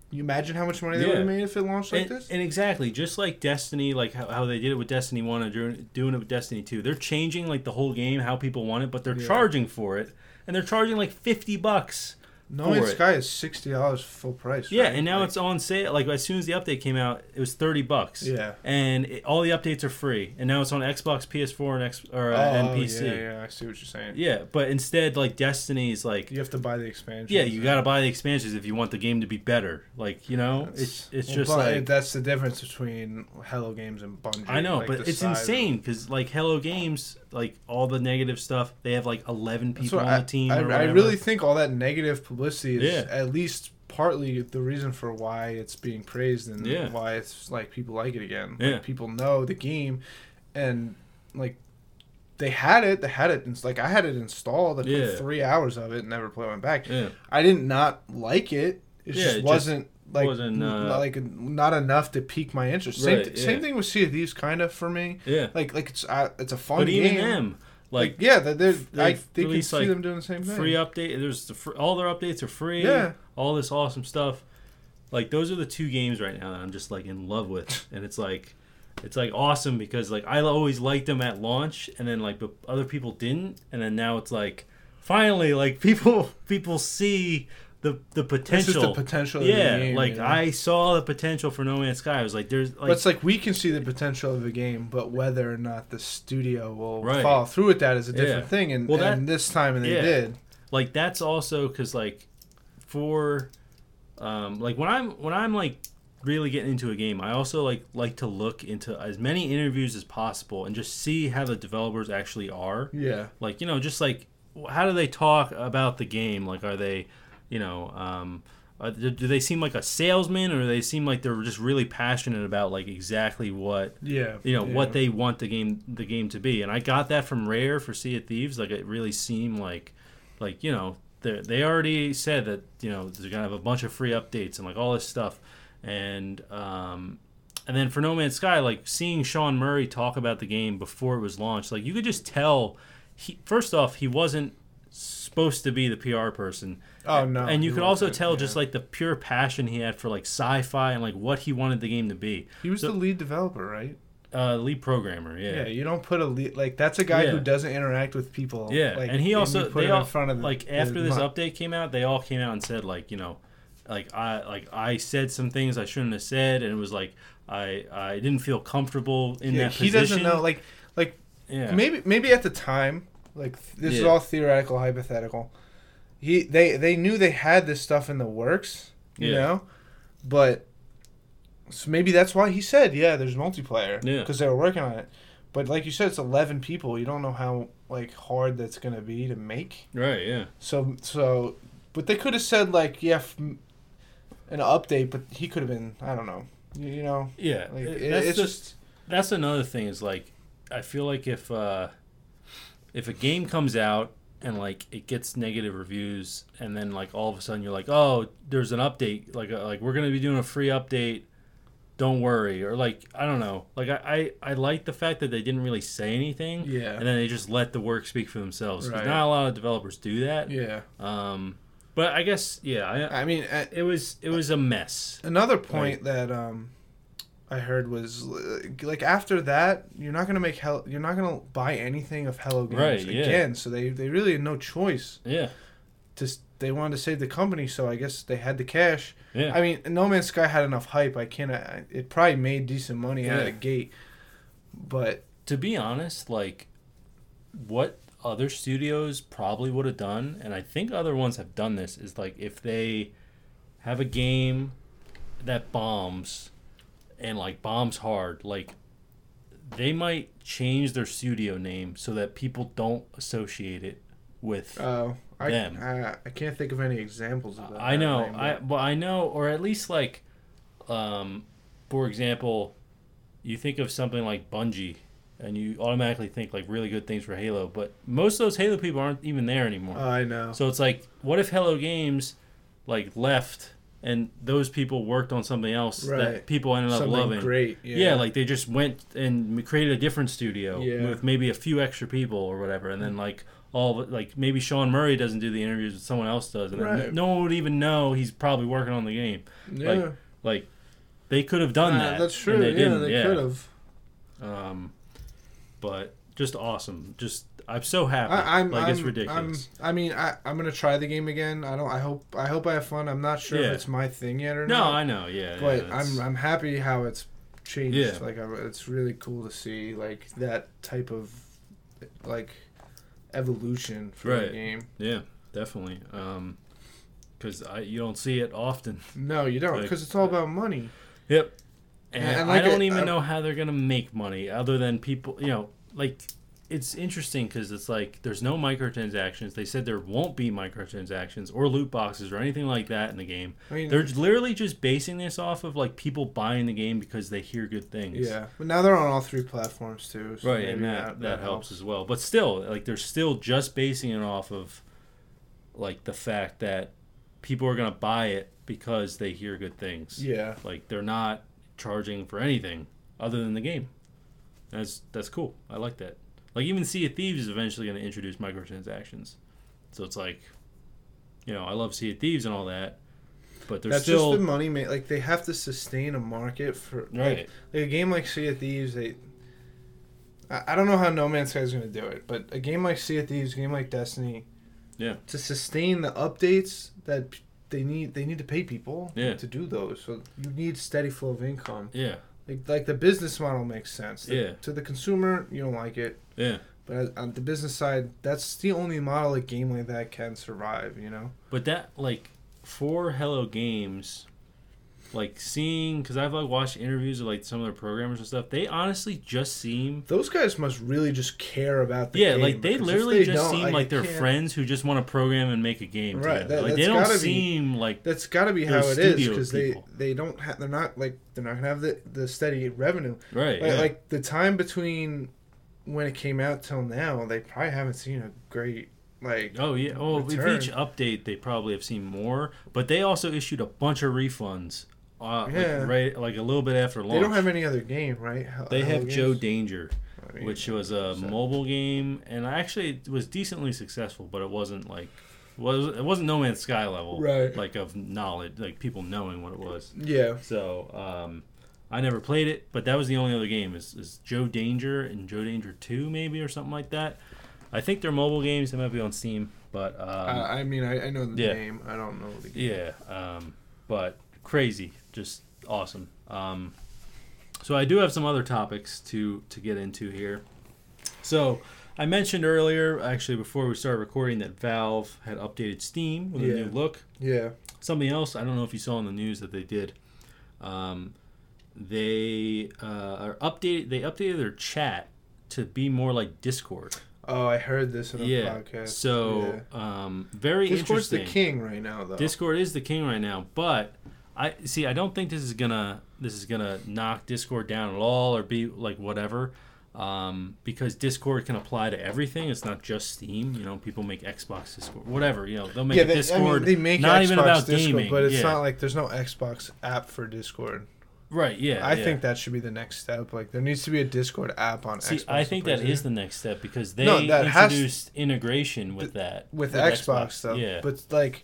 You imagine how much money they would have made if it launched like this? And exactly, just like Destiny, like how they did it with Destiny 1 and doing it with Destiny 2. They're changing like the whole game, how people want it, but they're charging for it. And they're charging like $50 No Man's Sky is $60 full price. Yeah, right? and now it's on sale. Like as soon as the update came out, it was $30. Yeah, and all the updates are free. And now it's on Xbox, PS4, and PC. Yeah, I see what you're saying. Yeah, but instead, like Destiny's, like you have to buy the expansions. Yeah, you got to buy the expansions if you want the game to be better. Like it's just like that's the difference between Hello Games and Bungie. I know, like but it's insane because like Hello Games, like all the negative stuff, they have like 11 people on the team. I really think all that negative publicity is Yeah. at least partly the reason for why it's being praised and Yeah. why it's like people like it again. Yeah. Like, people know the game, and like they had it. It's like I had it installed. I put 3 hours of it and never went back. Yeah. I did not like it. It just wasn't not enough to pique my interest. Same thing with Sea of Thieves, kind of for me. Yeah, like it's a fun but game. even them, like yeah, they can see like them doing the same thing. Free update. There's all their updates are free. Yeah, all this awesome stuff. Like those are the two games right now that I'm just like in love with, and it's like awesome because like I always liked them at launch, and then like but other people didn't, and then now it's like finally like people see the potential. This is the potential. Yeah, of the game, like I saw the potential for No Man's Sky. I was like, there's like, but it's like we can see the potential of the game, but whether or not the studio will Right. follow through with that is a different thing. And, and this time they did. Like that's also because like for like when I'm like really getting into a game, I also like to look into as many interviews as possible and just see how the developers actually are. Yeah. Like just like how do they talk about the game? Like are they do they seem like a salesman, or do they seem like they're just really passionate about like exactly what what they want the game to be? And I got that from Rare for Sea of Thieves. Like it really seemed like they already said that they're gonna have a bunch of free updates and like all this stuff, and then for No Man's Sky, like seeing Sean Murray talk about the game before it was launched, like you could just tell first off he wasn't supposed to be the PR person. Oh no! And you could also tell just like the pure passion he had for like sci-fi and like what he wanted the game to be. He was the lead developer, right? Lead programmer. Yeah. Yeah, you don't put a lead like that's a guy who doesn't interact with people. Yeah, like, and he also they all in front of like after this update came out, they all came out and said like I said some things I shouldn't have said, and it was like I didn't feel comfortable in that position. He doesn't know like maybe at the time like this is all theoretical, hypothetical. They knew they had this stuff in the works, you know, but so maybe that's why he said, there's multiplayer, because they were working on it. But like you said, it's 11 people. You don't know how like hard that's gonna be to make. Right. Yeah. So, but they could have said like an update, but he could have been I don't know, you know. Yeah. Like, that's another thing is like I feel like if a game comes out and like it gets negative reviews, and then like all of a sudden you're like, oh, there's an update, like we're gonna be doing a free update, don't worry, or like I don't know, like I like the fact that they didn't really say anything, and then they just let the work speak for themselves, because not a lot of developers do that. But I guess I mean it was a mess. Another point that I heard was like after that you're not gonna buy anything of Hello Games again. So they really had no choice. Yeah. They wanted to save the company, so I guess they had the cash. Yeah. I mean, No Man's Sky had enough hype. It probably made decent money out of the gate. But to be honest, like what other studios probably would have done, and I think other ones have done this, is like if they have a game that bombs and like bombs hard, like they might change their studio name so that people don't associate it with them. I can't think of any examples of that. I know, I know, or at least like, for example, you think of something like Bungie, and you automatically think like really good things for Halo, but most of those Halo people aren't even there anymore. I know. So it's like, what if Hello Games like left and those people worked on something else Right. that people ended up Something loving. great. Yeah, like they just went and created a different studio Yeah. with maybe a few extra people or whatever, and then like all of it, like maybe Sean Murray doesn't do the interviews, but someone else does, and then Right. no one would even know he's probably working on the game. Yeah. Like they could have done that. That's true. and they Yeah, didn't. they Yeah. could have. But just awesome. Just I'm so happy. It's ridiculous. I'm gonna try the game again. I hope I have fun. I'm not sure Yeah. if it's my thing yet or No, not. I know. Yeah, But yeah, I'm happy how it's changed. Yeah. Like it's really cool to see like that type of like evolution for the Right. game. yeah, definitely. Because you don't see it often. No, you don't, Like, because it's all about money. Yep. And And I like don't even know how they're gonna make money other than people. Like it's interesting because it's like there's no microtransactions. They said there won't be microtransactions or loot boxes or anything like that in the game. I mean, They're literally just basing this off of like people buying the game because they hear good things. yeah, but now they're on all 3 platforms too. So Right, and maybe that helps as well. But still, like they're still just basing it off of like the fact that people are gonna buy it because they hear good things. Yeah. Like they're not charging for anything other than the game. That's cool. I like that. Like even Sea of Thieves is eventually going to introduce microtransactions. So it's like, I love Sea of Thieves and all that, but there's That's still just the money. Like they have to sustain a market for right. like a game like Sea of Thieves. I don't know how No Man's Sky is going to do it, but a game like Sea of Thieves, a game like Destiny, Yeah. to sustain the updates that they need to pay people Yeah. to do those. So you need steady flow of income. Yeah. Like the business model makes sense. Yeah. To the consumer, you don't like it. Yeah. But on the business side, that's the only model a game like that can survive, you know? But that, like, for Hello Games, like, seeing, because I've, like, watched interviews of, like, some of their programmers and stuff, they honestly just seem... Those guys must really just care about the yeah, game. like, they because if literally just don't, seem like they're can't- friends who just want to program and make a game Right, together. Like, that's they don't gotta be- seem like... That's got to be how those it is, studio because people. they don't have... They're not going to have the steady revenue. Right, Like, yeah. like, the time between when it came out till now, they probably haven't seen a great... Like, oh, yeah. Oh, with return. each update, they probably have seen more. But they also issued a bunch of refunds. Yeah. Like a little bit after launch. They don't have any other game, right? They Hello have Joe Games? Danger, I mean, which was a mobile game, and actually it was decently successful, but it wasn't like it wasn't No Man's Sky level, Right. like of knowledge, like people knowing what it was. Yeah. So I never played it, but that was the only other game is Joe Danger and Joe Danger 2 maybe or something like that. I think they're mobile games. They might be on Steam, but I mean, I know the yeah. name. I don't know the game. yeah, but crazy, just awesome. So I do have some other topics to get into here. So I mentioned earlier, actually before we started recording, that Valve had updated Steam with a new look. Yeah. Something else, I don't know if you saw in the news that they did. They updated their chat to be more like Discord. Oh, I heard this in a Yeah. podcast. So very Discord's interesting. the king right now, though. Discord is the king right now, but I don't think this is gonna knock Discord down at all or be like whatever, because Discord can apply to everything. It's not just Steam. People make Xbox Discord, whatever. They'll make a Discord. they make not Xbox even about Discord, gaming, but it's yeah. not like there's no Xbox app for Discord. Right? Yeah. I yeah. think that should be the next step. Like there needs to be a Discord app on See, Xbox. I think and that is PlayStation. the next step because they No, that has- introduced integration with that with Xbox stuff. Yeah. But like,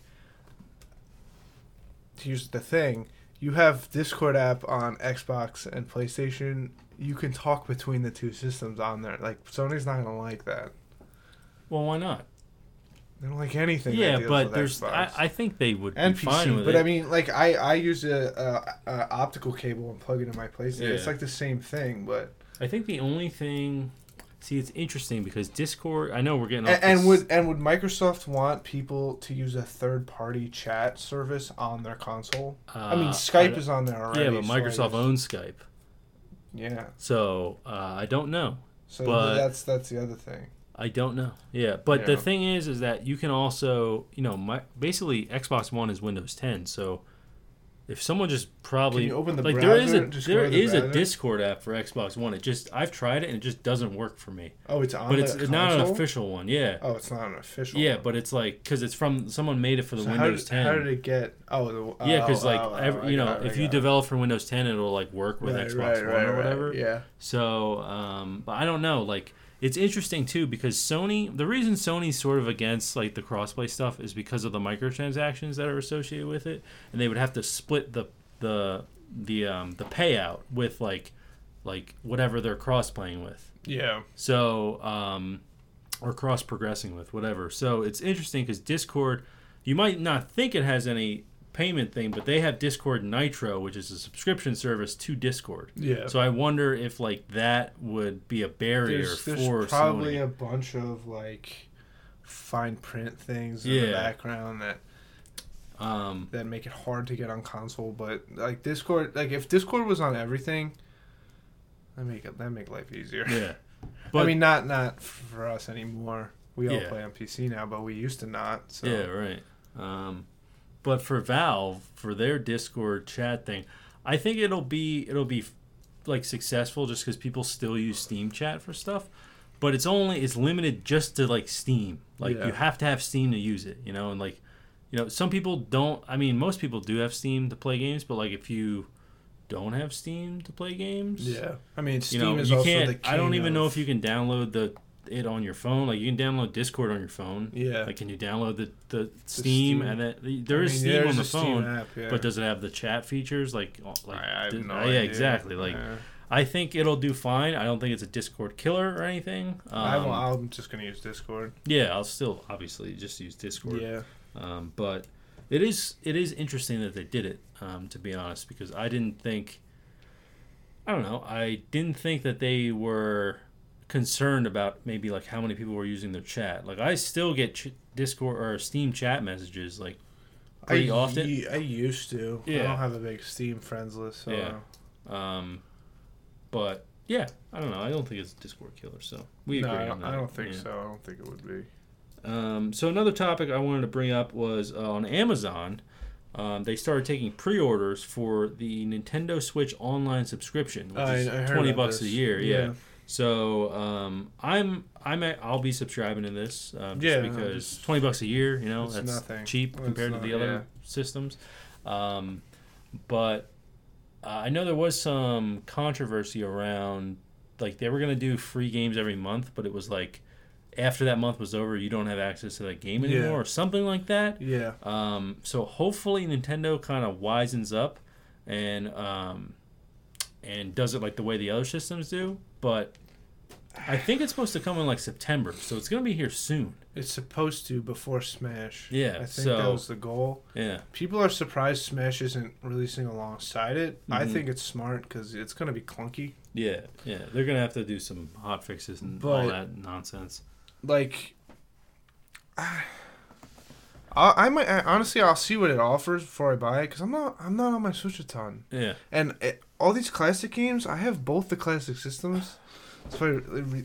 here's the thing: you have Discord app on Xbox and PlayStation. You can talk between the two systems on there. Like Sony's not gonna like that. Well, why not? They don't like anything. Yeah, that deals but with there's Xbox. I think they would and be PC, fine with but it. I mean, like I use a optical cable and plug it in my PlayStation. Yeah. It's like the same thing, but I think the only thing, it's interesting because Discord. I know we're getting off and this- would Microsoft want people to use a third party chat service on their console? I mean, Skype is on there already. Yeah, but so I Microsoft guess- owns Skype, Yeah, so I don't know. so But- that's the other thing. I don't know. Yeah, but the Yeah. thing is that you can also, basically Xbox One is Windows 10, so if someone just probably Can you open the like browser? there is a browser? Discord app for Xbox One. I've tried it and it just doesn't work for me. Oh, it's on But the it's console? not an official one. Yeah. Oh, it's not an official. Yeah, one. but it's like because it's from someone made it for the So Windows 10. How did it get? Oh, Yeah, because if you develop develop for Windows 10, it'll like work with Xbox One or whatever. Yeah. So, but I don't know. Like, it's interesting too because Sony. The reason Sony's sort of against like the crossplay stuff is because of the microtransactions that are associated with it, and they would have to split the payout with like whatever they're cross playing with. Yeah. So, or cross progressing with whatever. So it's interesting because Discord, you might not think it has any payment thing, but they have Discord Nitro, which is a subscription service to Discord. Yeah. So I wonder if like that would be a barrier There's for probably Sony. a bunch of like fine print things in the background that make it hard to get on console. But like Discord, like if Discord was on everything, that make life easier. Yeah. But, I mean, not for us anymore. We all Yeah. play on PC now, but we used to not. So. Yeah, right. But for Valve, for their Discord chat thing, I think it'll be like successful just because people still use Steam chat for stuff. But it's limited just to like Steam. Like you have to have Steam to use it, and like, some people don't. I mean, most people do have Steam to play games, but like if you don't have Steam to play games, yeah. I mean, Steam is you also can't. the king I don't even of- know if you can download it on your phone. Like you can download Discord on your phone. Yeah. Like can you download the Steam and then there is Steam there's on the a Steam phone, app, yeah. but does it have the chat features? Like I have no yeah, idea. exactly. Like Yeah. I think it'll do fine. I don't think it's a Discord killer or anything. I'm just gonna use Discord. Yeah, I'll still obviously just use Discord. Yeah. But it is interesting that they did it. To be honest, because I didn't think that they were concerned about maybe like how many people were using their chat. Like I still get Discord or Steam chat messages like pretty often. I used to. Yeah. I don't have a big Steam friends list. So. Yeah. But yeah, I don't know. I don't think it's a Discord killer. So we agree on that. I don't think Yeah. so. I don't think it would be. So another topic I wanted to bring up was on Amazon. They started taking pre-orders for the Nintendo Switch online subscription, which is I heard $20 about a this. year. Yeah. So I'll be subscribing to this just because $20 a year, it's that's nothing. cheap compared to the other systems. But I know there was some controversy around like they were gonna do free games every month, but it was like after that month was over, you don't have access to that game anymore, or something like that. Yeah. So hopefully Nintendo kind of wisens up and does it like the way the other systems do. But I think it's supposed to come in like September, so it's gonna be here soon. It's supposed to before Smash. Yeah, I think that was the goal. Yeah. People are surprised Smash isn't releasing alongside it. I Mhm. think it's smart because it's going to be clunky. Yeah. They're gonna have to do some hot fixes and all that nonsense. Like, I might honestly I'll see what it offers before I buy it because I'm not on my Switch a ton. Yeah. And all these classic games, I have both the classic systems. So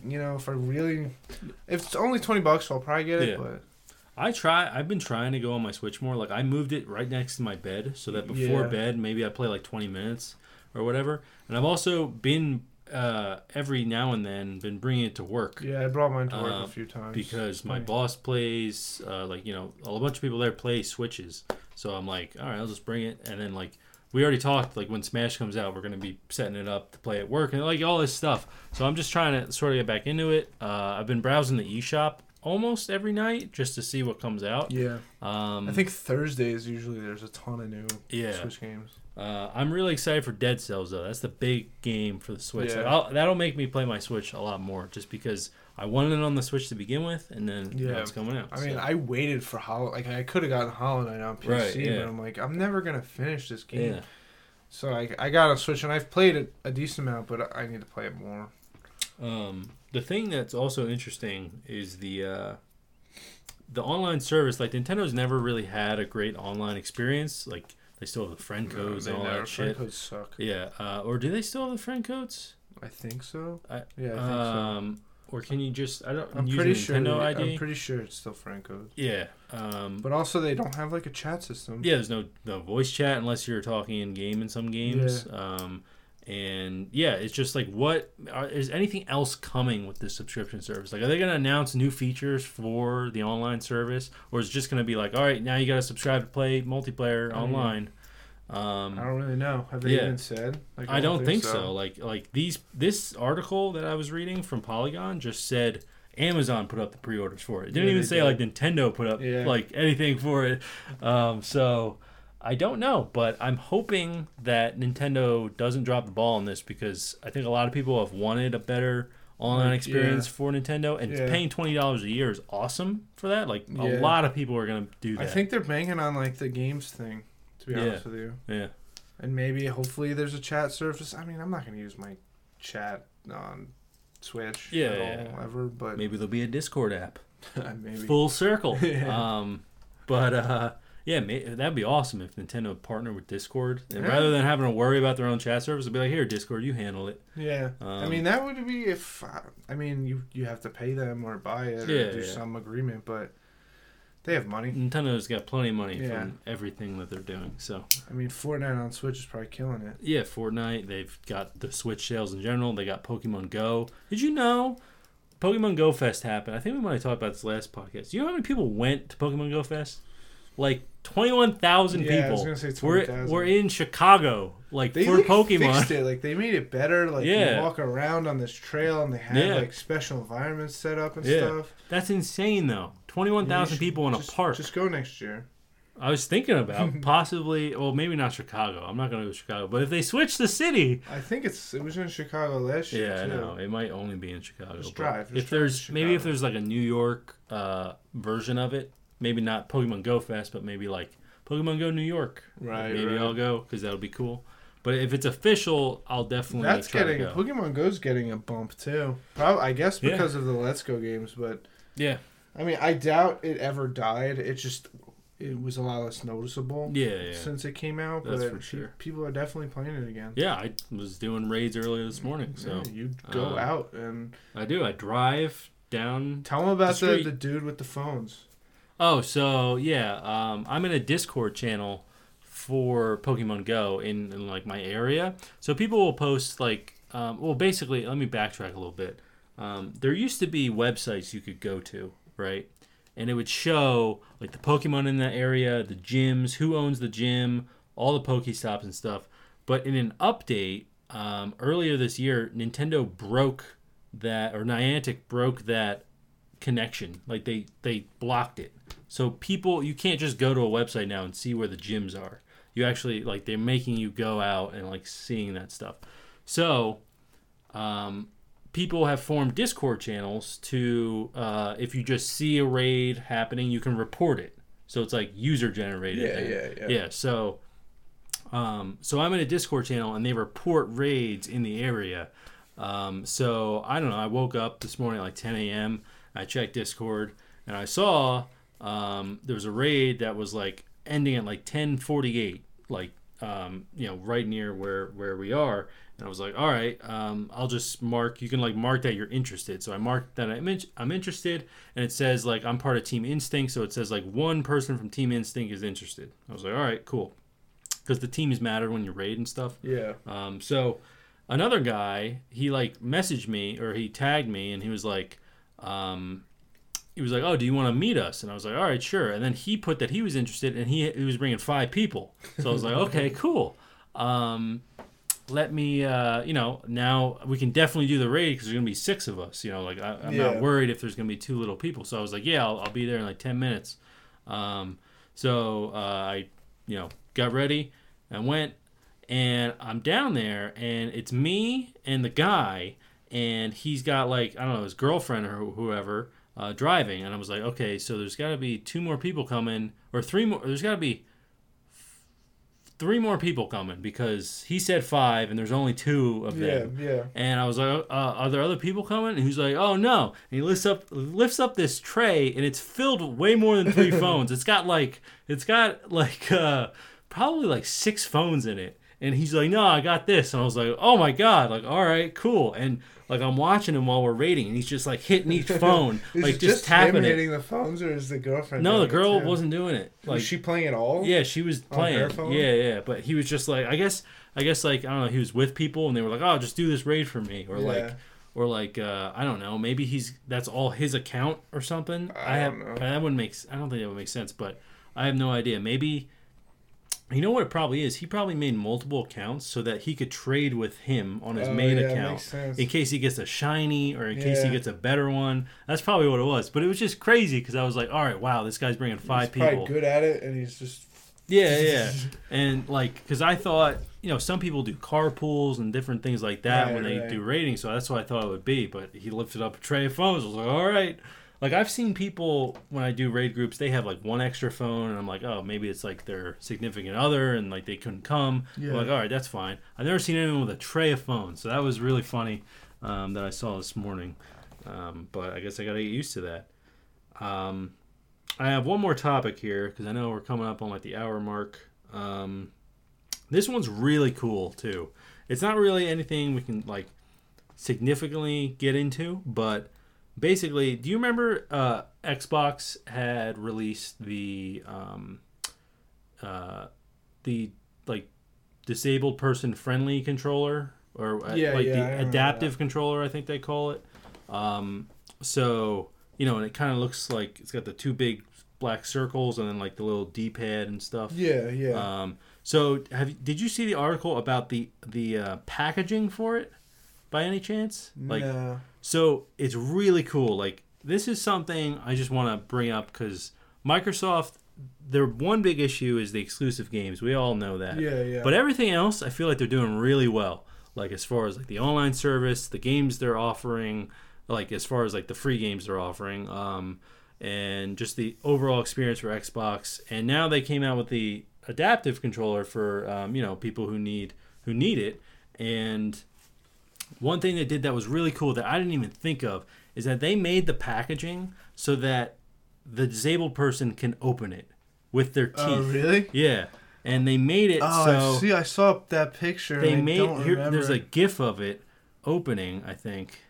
if it's only $20, I'll probably get it. Yeah. But I've been trying to go on my Switch more. Like I moved it right next to my bed so that before bed maybe I play like 20 minutes or whatever. And I've also been every now and then been bringing it to work. Yeah, I brought mine to work a few times because my boss plays a bunch of people there play Switches. So I'm like, all right, I'll just bring it. And then like we already talked, like when Smash comes out, we're gonna be setting it up to play at work and like all this stuff. So I'm just trying to sort of get back into it. I've been browsing the eShop almost every night just to see what comes out. Yeah. I think Thursdays usually there's a ton of new Switch games. I'm really excited for Dead Cells though. That's the big game for the Switch. Yeah. Like, that'll make me play my Switch a lot more just because I wanted it on the Switch to begin with, and then now it's coming out. I mean, I waited for I could have gotten Hollow Knight on PC, but I'm like, I'm never gonna finish this game. Yeah. So I got a Switch, and I've played it a decent amount, but I need to play it more. The thing that's also interesting is the online service. Like Nintendo's never really had a great online experience. Like they still have the friend codes and all that shit. Friend codes suck. Yeah. Or do they still have the friend codes? I think so. I think so. Or can you just? I'm use pretty a sure. Nintendo ID? I'm pretty sure it's still Franco's. Yeah. But also, they don't have like a chat system. Yeah, there's no voice chat unless you're talking in game in some games. Yeah. And yeah, it's just like, is anything else coming with this subscription service? Like, are they going to announce new features for the online service, or is it just going to be like, all right, now you got to subscribe to play multiplayer online? I don't really know. Have they even said? Like, I don't think so. Like this article that I was reading from Polygon just said Amazon put up the pre-orders for it. It didn't even say like Nintendo put up like anything for it. So I don't know, but I'm hoping that Nintendo doesn't drop the ball on this, because I think a lot of people have wanted a better online experience for Nintendo, and paying $20 a year is awesome for that. Like a lot of people are gonna do that. I think they're banking on like the games thing, to be honest with you. Yeah. And maybe hopefully there's a chat surface. I mean, I'm not gonna use my chat on Switch at all ever, but maybe there'll be a Discord app. Maybe. Full circle. Yeah, that'd be awesome if Nintendo partnered with Discord. And rather than having to worry about their own chat service, they'd be like, here, Discord, you handle it. Yeah. I mean, that would be if... I mean, you have to pay them or buy it or do some agreement, but they have money. Nintendo's got plenty of money from everything that they're doing. So I mean, Fortnite on Switch is probably killing it. Yeah, Fortnite. They've got the Switch sales in general. They got Pokemon Go. Did you know Pokemon Go Fest happened? I think we might have talked about this last podcast. Do you know how many people went to Pokemon Go Fest? Like 21,000 people. I was gonna say 20,000. We're in Chicago, like for Pokemon. Fixed it. Like they made it better. Like you walk around on this trail and they had like special environments set up and stuff. That's insane, though. 21,000 people in a park. Just go next year. I was thinking about possibly, well, maybe not Chicago. I'm not going to go to Chicago, but if they switch the city, I think it was in Chicago last year. Yeah, I know. It might only be in Chicago. Just drive. If there's like a New York version of it. Maybe not Pokemon Go Fest, but maybe like Pokemon Go New York. Right. Maybe I'll go because that'll be cool. But if it's official, I'll definitely try to go. Pokemon Go's getting a bump too. Probably, I guess because of the Let's Go games, but yeah. I mean, I doubt it ever died. It was a lot less noticeable. Since it came out. That's but for sure. People are definitely playing it again. Yeah, I was doing raids earlier this morning. So you go out and I do. I drive down. Tell them about the dude with the phones. Oh, so yeah, I'm in a Discord channel for Pokemon Go in like my area. So people will post like, basically, let me backtrack a little bit. There used to be websites you could go to, right? And it would show like the Pokemon in that area, the gyms, who owns the gym, all the Pokestops and stuff. But in an update earlier this year, Nintendo broke that, or Niantic broke that connection. Like they blocked it. So you can't just go to a website now and see where the gyms are. You actually, like, they're making you go out and like seeing that stuff. So people have formed Discord channels to if you just see a raid happening, you can report it. So it's like user generated. Yeah. So I'm in a Discord channel and they report raids in the area. So I don't know. I woke up this morning at like 10 a.m. I checked Discord and I saw there was a raid that was like ending at like 10:48, like right near where we are. And I was like, all right, I'll just mark. You can like mark that you're interested. So I marked that I'm interested, and it says like I'm part of Team Instinct. So it says like one person from Team Instinct is interested. I was like, all right, cool, because the teams matter when you raid and stuff. Yeah. So another guy, he like messaged me or he tagged me, and he was like, oh, do you want to meet us? And I was like, all right, sure. And then he put that he was interested, and he was bringing 5 people. So I was like, okay, cool. Let me, now we can definitely do the raid because there's going to be 6 of us. I'm not worried if there's going to be too little people. So I was like, yeah, I'll be there in like 10 minutes. So I got ready and went, and I'm down there, and it's me and the guy, and he's got like, I don't know, his girlfriend or whoever driving. And I was like, okay, so there's got to be 2 more people coming, or 3 more. There's got to be 3 more people coming because he said 5 and there's only 2 of them. Yeah. And I was like, are there other people coming? And he's like, oh no. And he lifts up this tray, and it's filled way more than 3 phones. It's got probably like 6 phones in it. And he's like, no, I got this. And I was like, oh my God, like, all right, cool. And like I'm watching him while we're raiding, and he's just like hitting each phone, Is like it just tapping him it. hitting the phones, or is the girlfriend? No, the doing girl it too? wasn't doing it. Like, was she playing at all? yeah, she was On her playing. phone? Yeah. But he was just like, I guess like I don't know. He was with people, and they were like, "Oh, just do this raid for me," or like I don't know. Maybe that's all his account or something. I don't know. That wouldn't make. I don't think that would make sense, but I have no idea. Maybe. You know what it probably is? He probably made multiple accounts so that he could trade with him on his main account makes sense. in case he gets a shiny or in case he Yeah. gets a better one. That's probably what it was. But it was just crazy because I was like, all right, wow, this guy's bringing five he's people. probably good at it, and he's just Yeah. And like, because I thought, some people do carpools and different things like that when they do raiding. So that's what I thought it would be. But he lifted up a tray of phones. I was like, all right. Like, I've seen people, when I do raid groups, they have, like, one extra phone, and I'm like, oh, maybe it's, like, their significant other, and, like, they couldn't come. Yeah. I'm like, all right, that's fine. I've never seen anyone with a tray of phones, so that was really funny that I saw this morning. But I guess I got to get used to that. I have one more topic here, because I know we're coming up on, like, the hour mark. This one's really cool, too. It's not really anything we can, like, significantly get into, but... Basically, do you remember Xbox had released the like disabled person friendly controller or the adaptive controller, I think they call it. So and it kind of looks like it's got the two big black circles and then like the little D-pad and stuff. Yeah. So did you see the article about the packaging for it by any chance? Like, no. So it's really cool. Like, this is something I just want to bring up because Microsoft, their one big issue is the exclusive games. We all know that. Yeah. But everything else, I feel like they're doing really well. Like, as far as like the online service, the games they're offering, like as far as like the free games they're offering, and just the overall experience for Xbox. And now they came out with the adaptive controller for people who need it. And one thing they did that was really cool that I didn't even think of is that they made the packaging so that the disabled person can open it with their teeth. Oh, really? Yeah. And they made it so... I saw that picture. They made... There's a GIF of it opening, I think.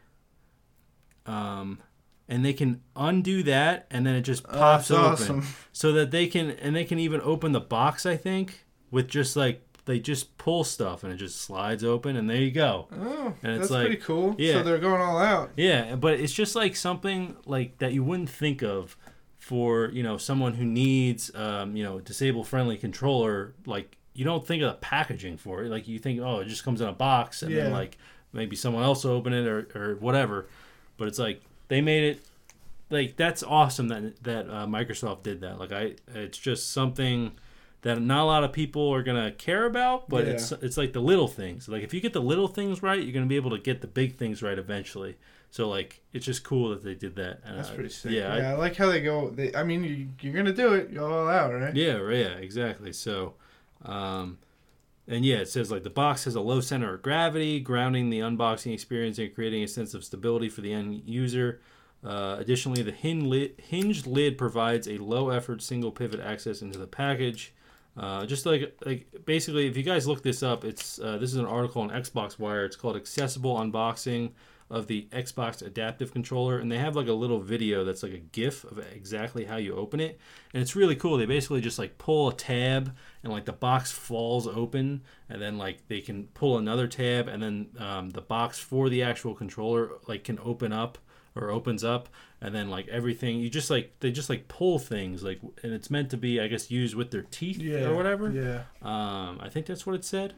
And they can undo that, and then it just pops open. Awesome. So that they can even open the box, I think, with just like... They just pull stuff and it just slides open and there you go. Oh, and it's that's like, pretty cool. Yeah. So they're going all out. Yeah, but it's just like something like that you wouldn't think of for someone who needs disabled friendly controller. Like you don't think of the packaging for it. Like you think, oh, it just comes in a box and then like maybe someone else will open it or whatever. But it's like they made it. Like that's awesome that Microsoft did that. Like it's just something that not a lot of people are gonna care about, but it's like the little things. Like if you get the little things right, you're gonna be able to get the big things right eventually. So like it's just cool that they did that. That's pretty sick. Yeah, I like how they go. You're gonna do it. You're all out, right? Yeah, exactly. So, and it says like the box has a low center of gravity, grounding the unboxing experience and creating a sense of stability for the end user. Additionally, the hinged lid provides a low effort single pivot access into the package. Just like basically, if you guys look this up, it's this is an article on Xbox Wire. It's called "Accessible Unboxing of the Xbox Adaptive Controller," and they have like a little video that's like a GIF of exactly how you open it, and it's really cool. They basically just like pull a tab, and like the box falls open, and then like they can pull another tab, and then the box for the actual controller like can open up or opens up, and then like everything they just pull things like, and it's meant to be I guess used with their teeth or whatever. I think that's what it said.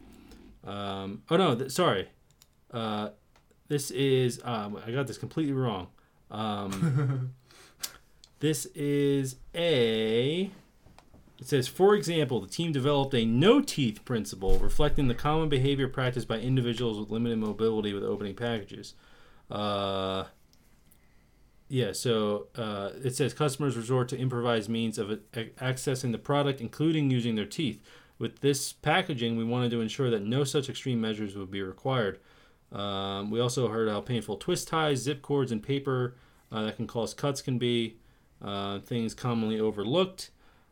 Sorry, this is I got this completely wrong. This is it says, for example, the team developed a no teeth principle reflecting the common behavior practiced by individuals with limited mobility with opening packages. So it says customers resort to improvised means of accessing the product, including using their teeth. With this packaging, we wanted to ensure that no such extreme measures would be required. We also heard how painful twist ties, zip cords, and paper that can cause cuts can be things commonly overlooked.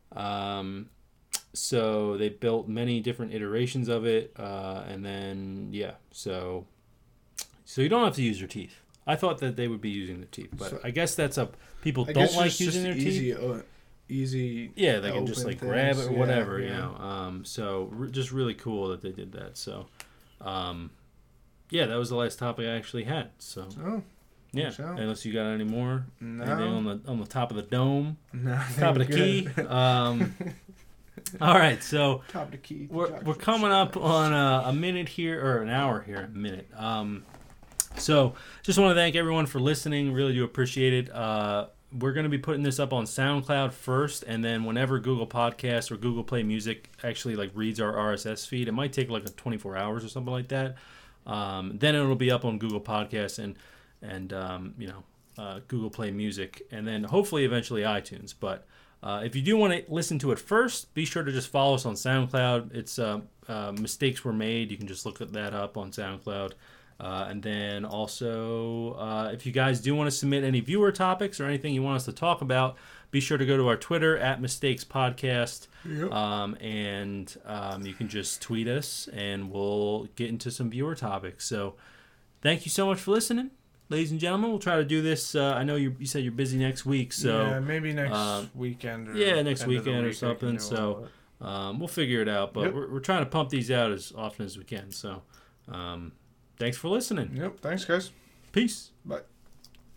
So they built many different iterations of it, and then so So you don't have to use your teeth. I thought that they would be using their teeth, but So- I guess that's people I don't guess like it's using their just teeth. easy. Yeah, they can just open like grab things. it or Yeah, whatever, yeah. So just really cool that they did that. So, yeah, that was the last topic I actually had. So Oh, yeah, so. unless you got any more, no. anything on the top of the dome, No, I think top of the we're key. good. All right, so Top of the key. we're coming up on a minute here, or an hour here, a minute. So just want to thank everyone for listening. Really do appreciate it. We're going to be putting this up on SoundCloud first, and then whenever Google Podcasts or Google Play Music actually like reads our RSS feed, it might take like 24 hours or something like that. Then it'll be up on Google Podcasts and Google Play Music, and then hopefully eventually iTunes. But if you do want to listen to it first, be sure to just follow us on SoundCloud. It's Mistakes Were Made. You can just look that up on SoundCloud. And then also, if you guys do want to submit any viewer topics or anything you want us to talk about, be sure to go to our Twitter at Mistakes Podcast. Yep. And you can just tweet us and we'll get into some viewer topics. So thank you so much for listening, ladies and gentlemen. We'll try to do this. I know you said you're busy next week. So yeah, maybe next weekend. Or next end of the weekend or week I can something. do So all we'll figure it out. But Yep. we're trying to pump these out as often as we can. So thanks for listening. Yep. Thanks, guys. Peace. Bye.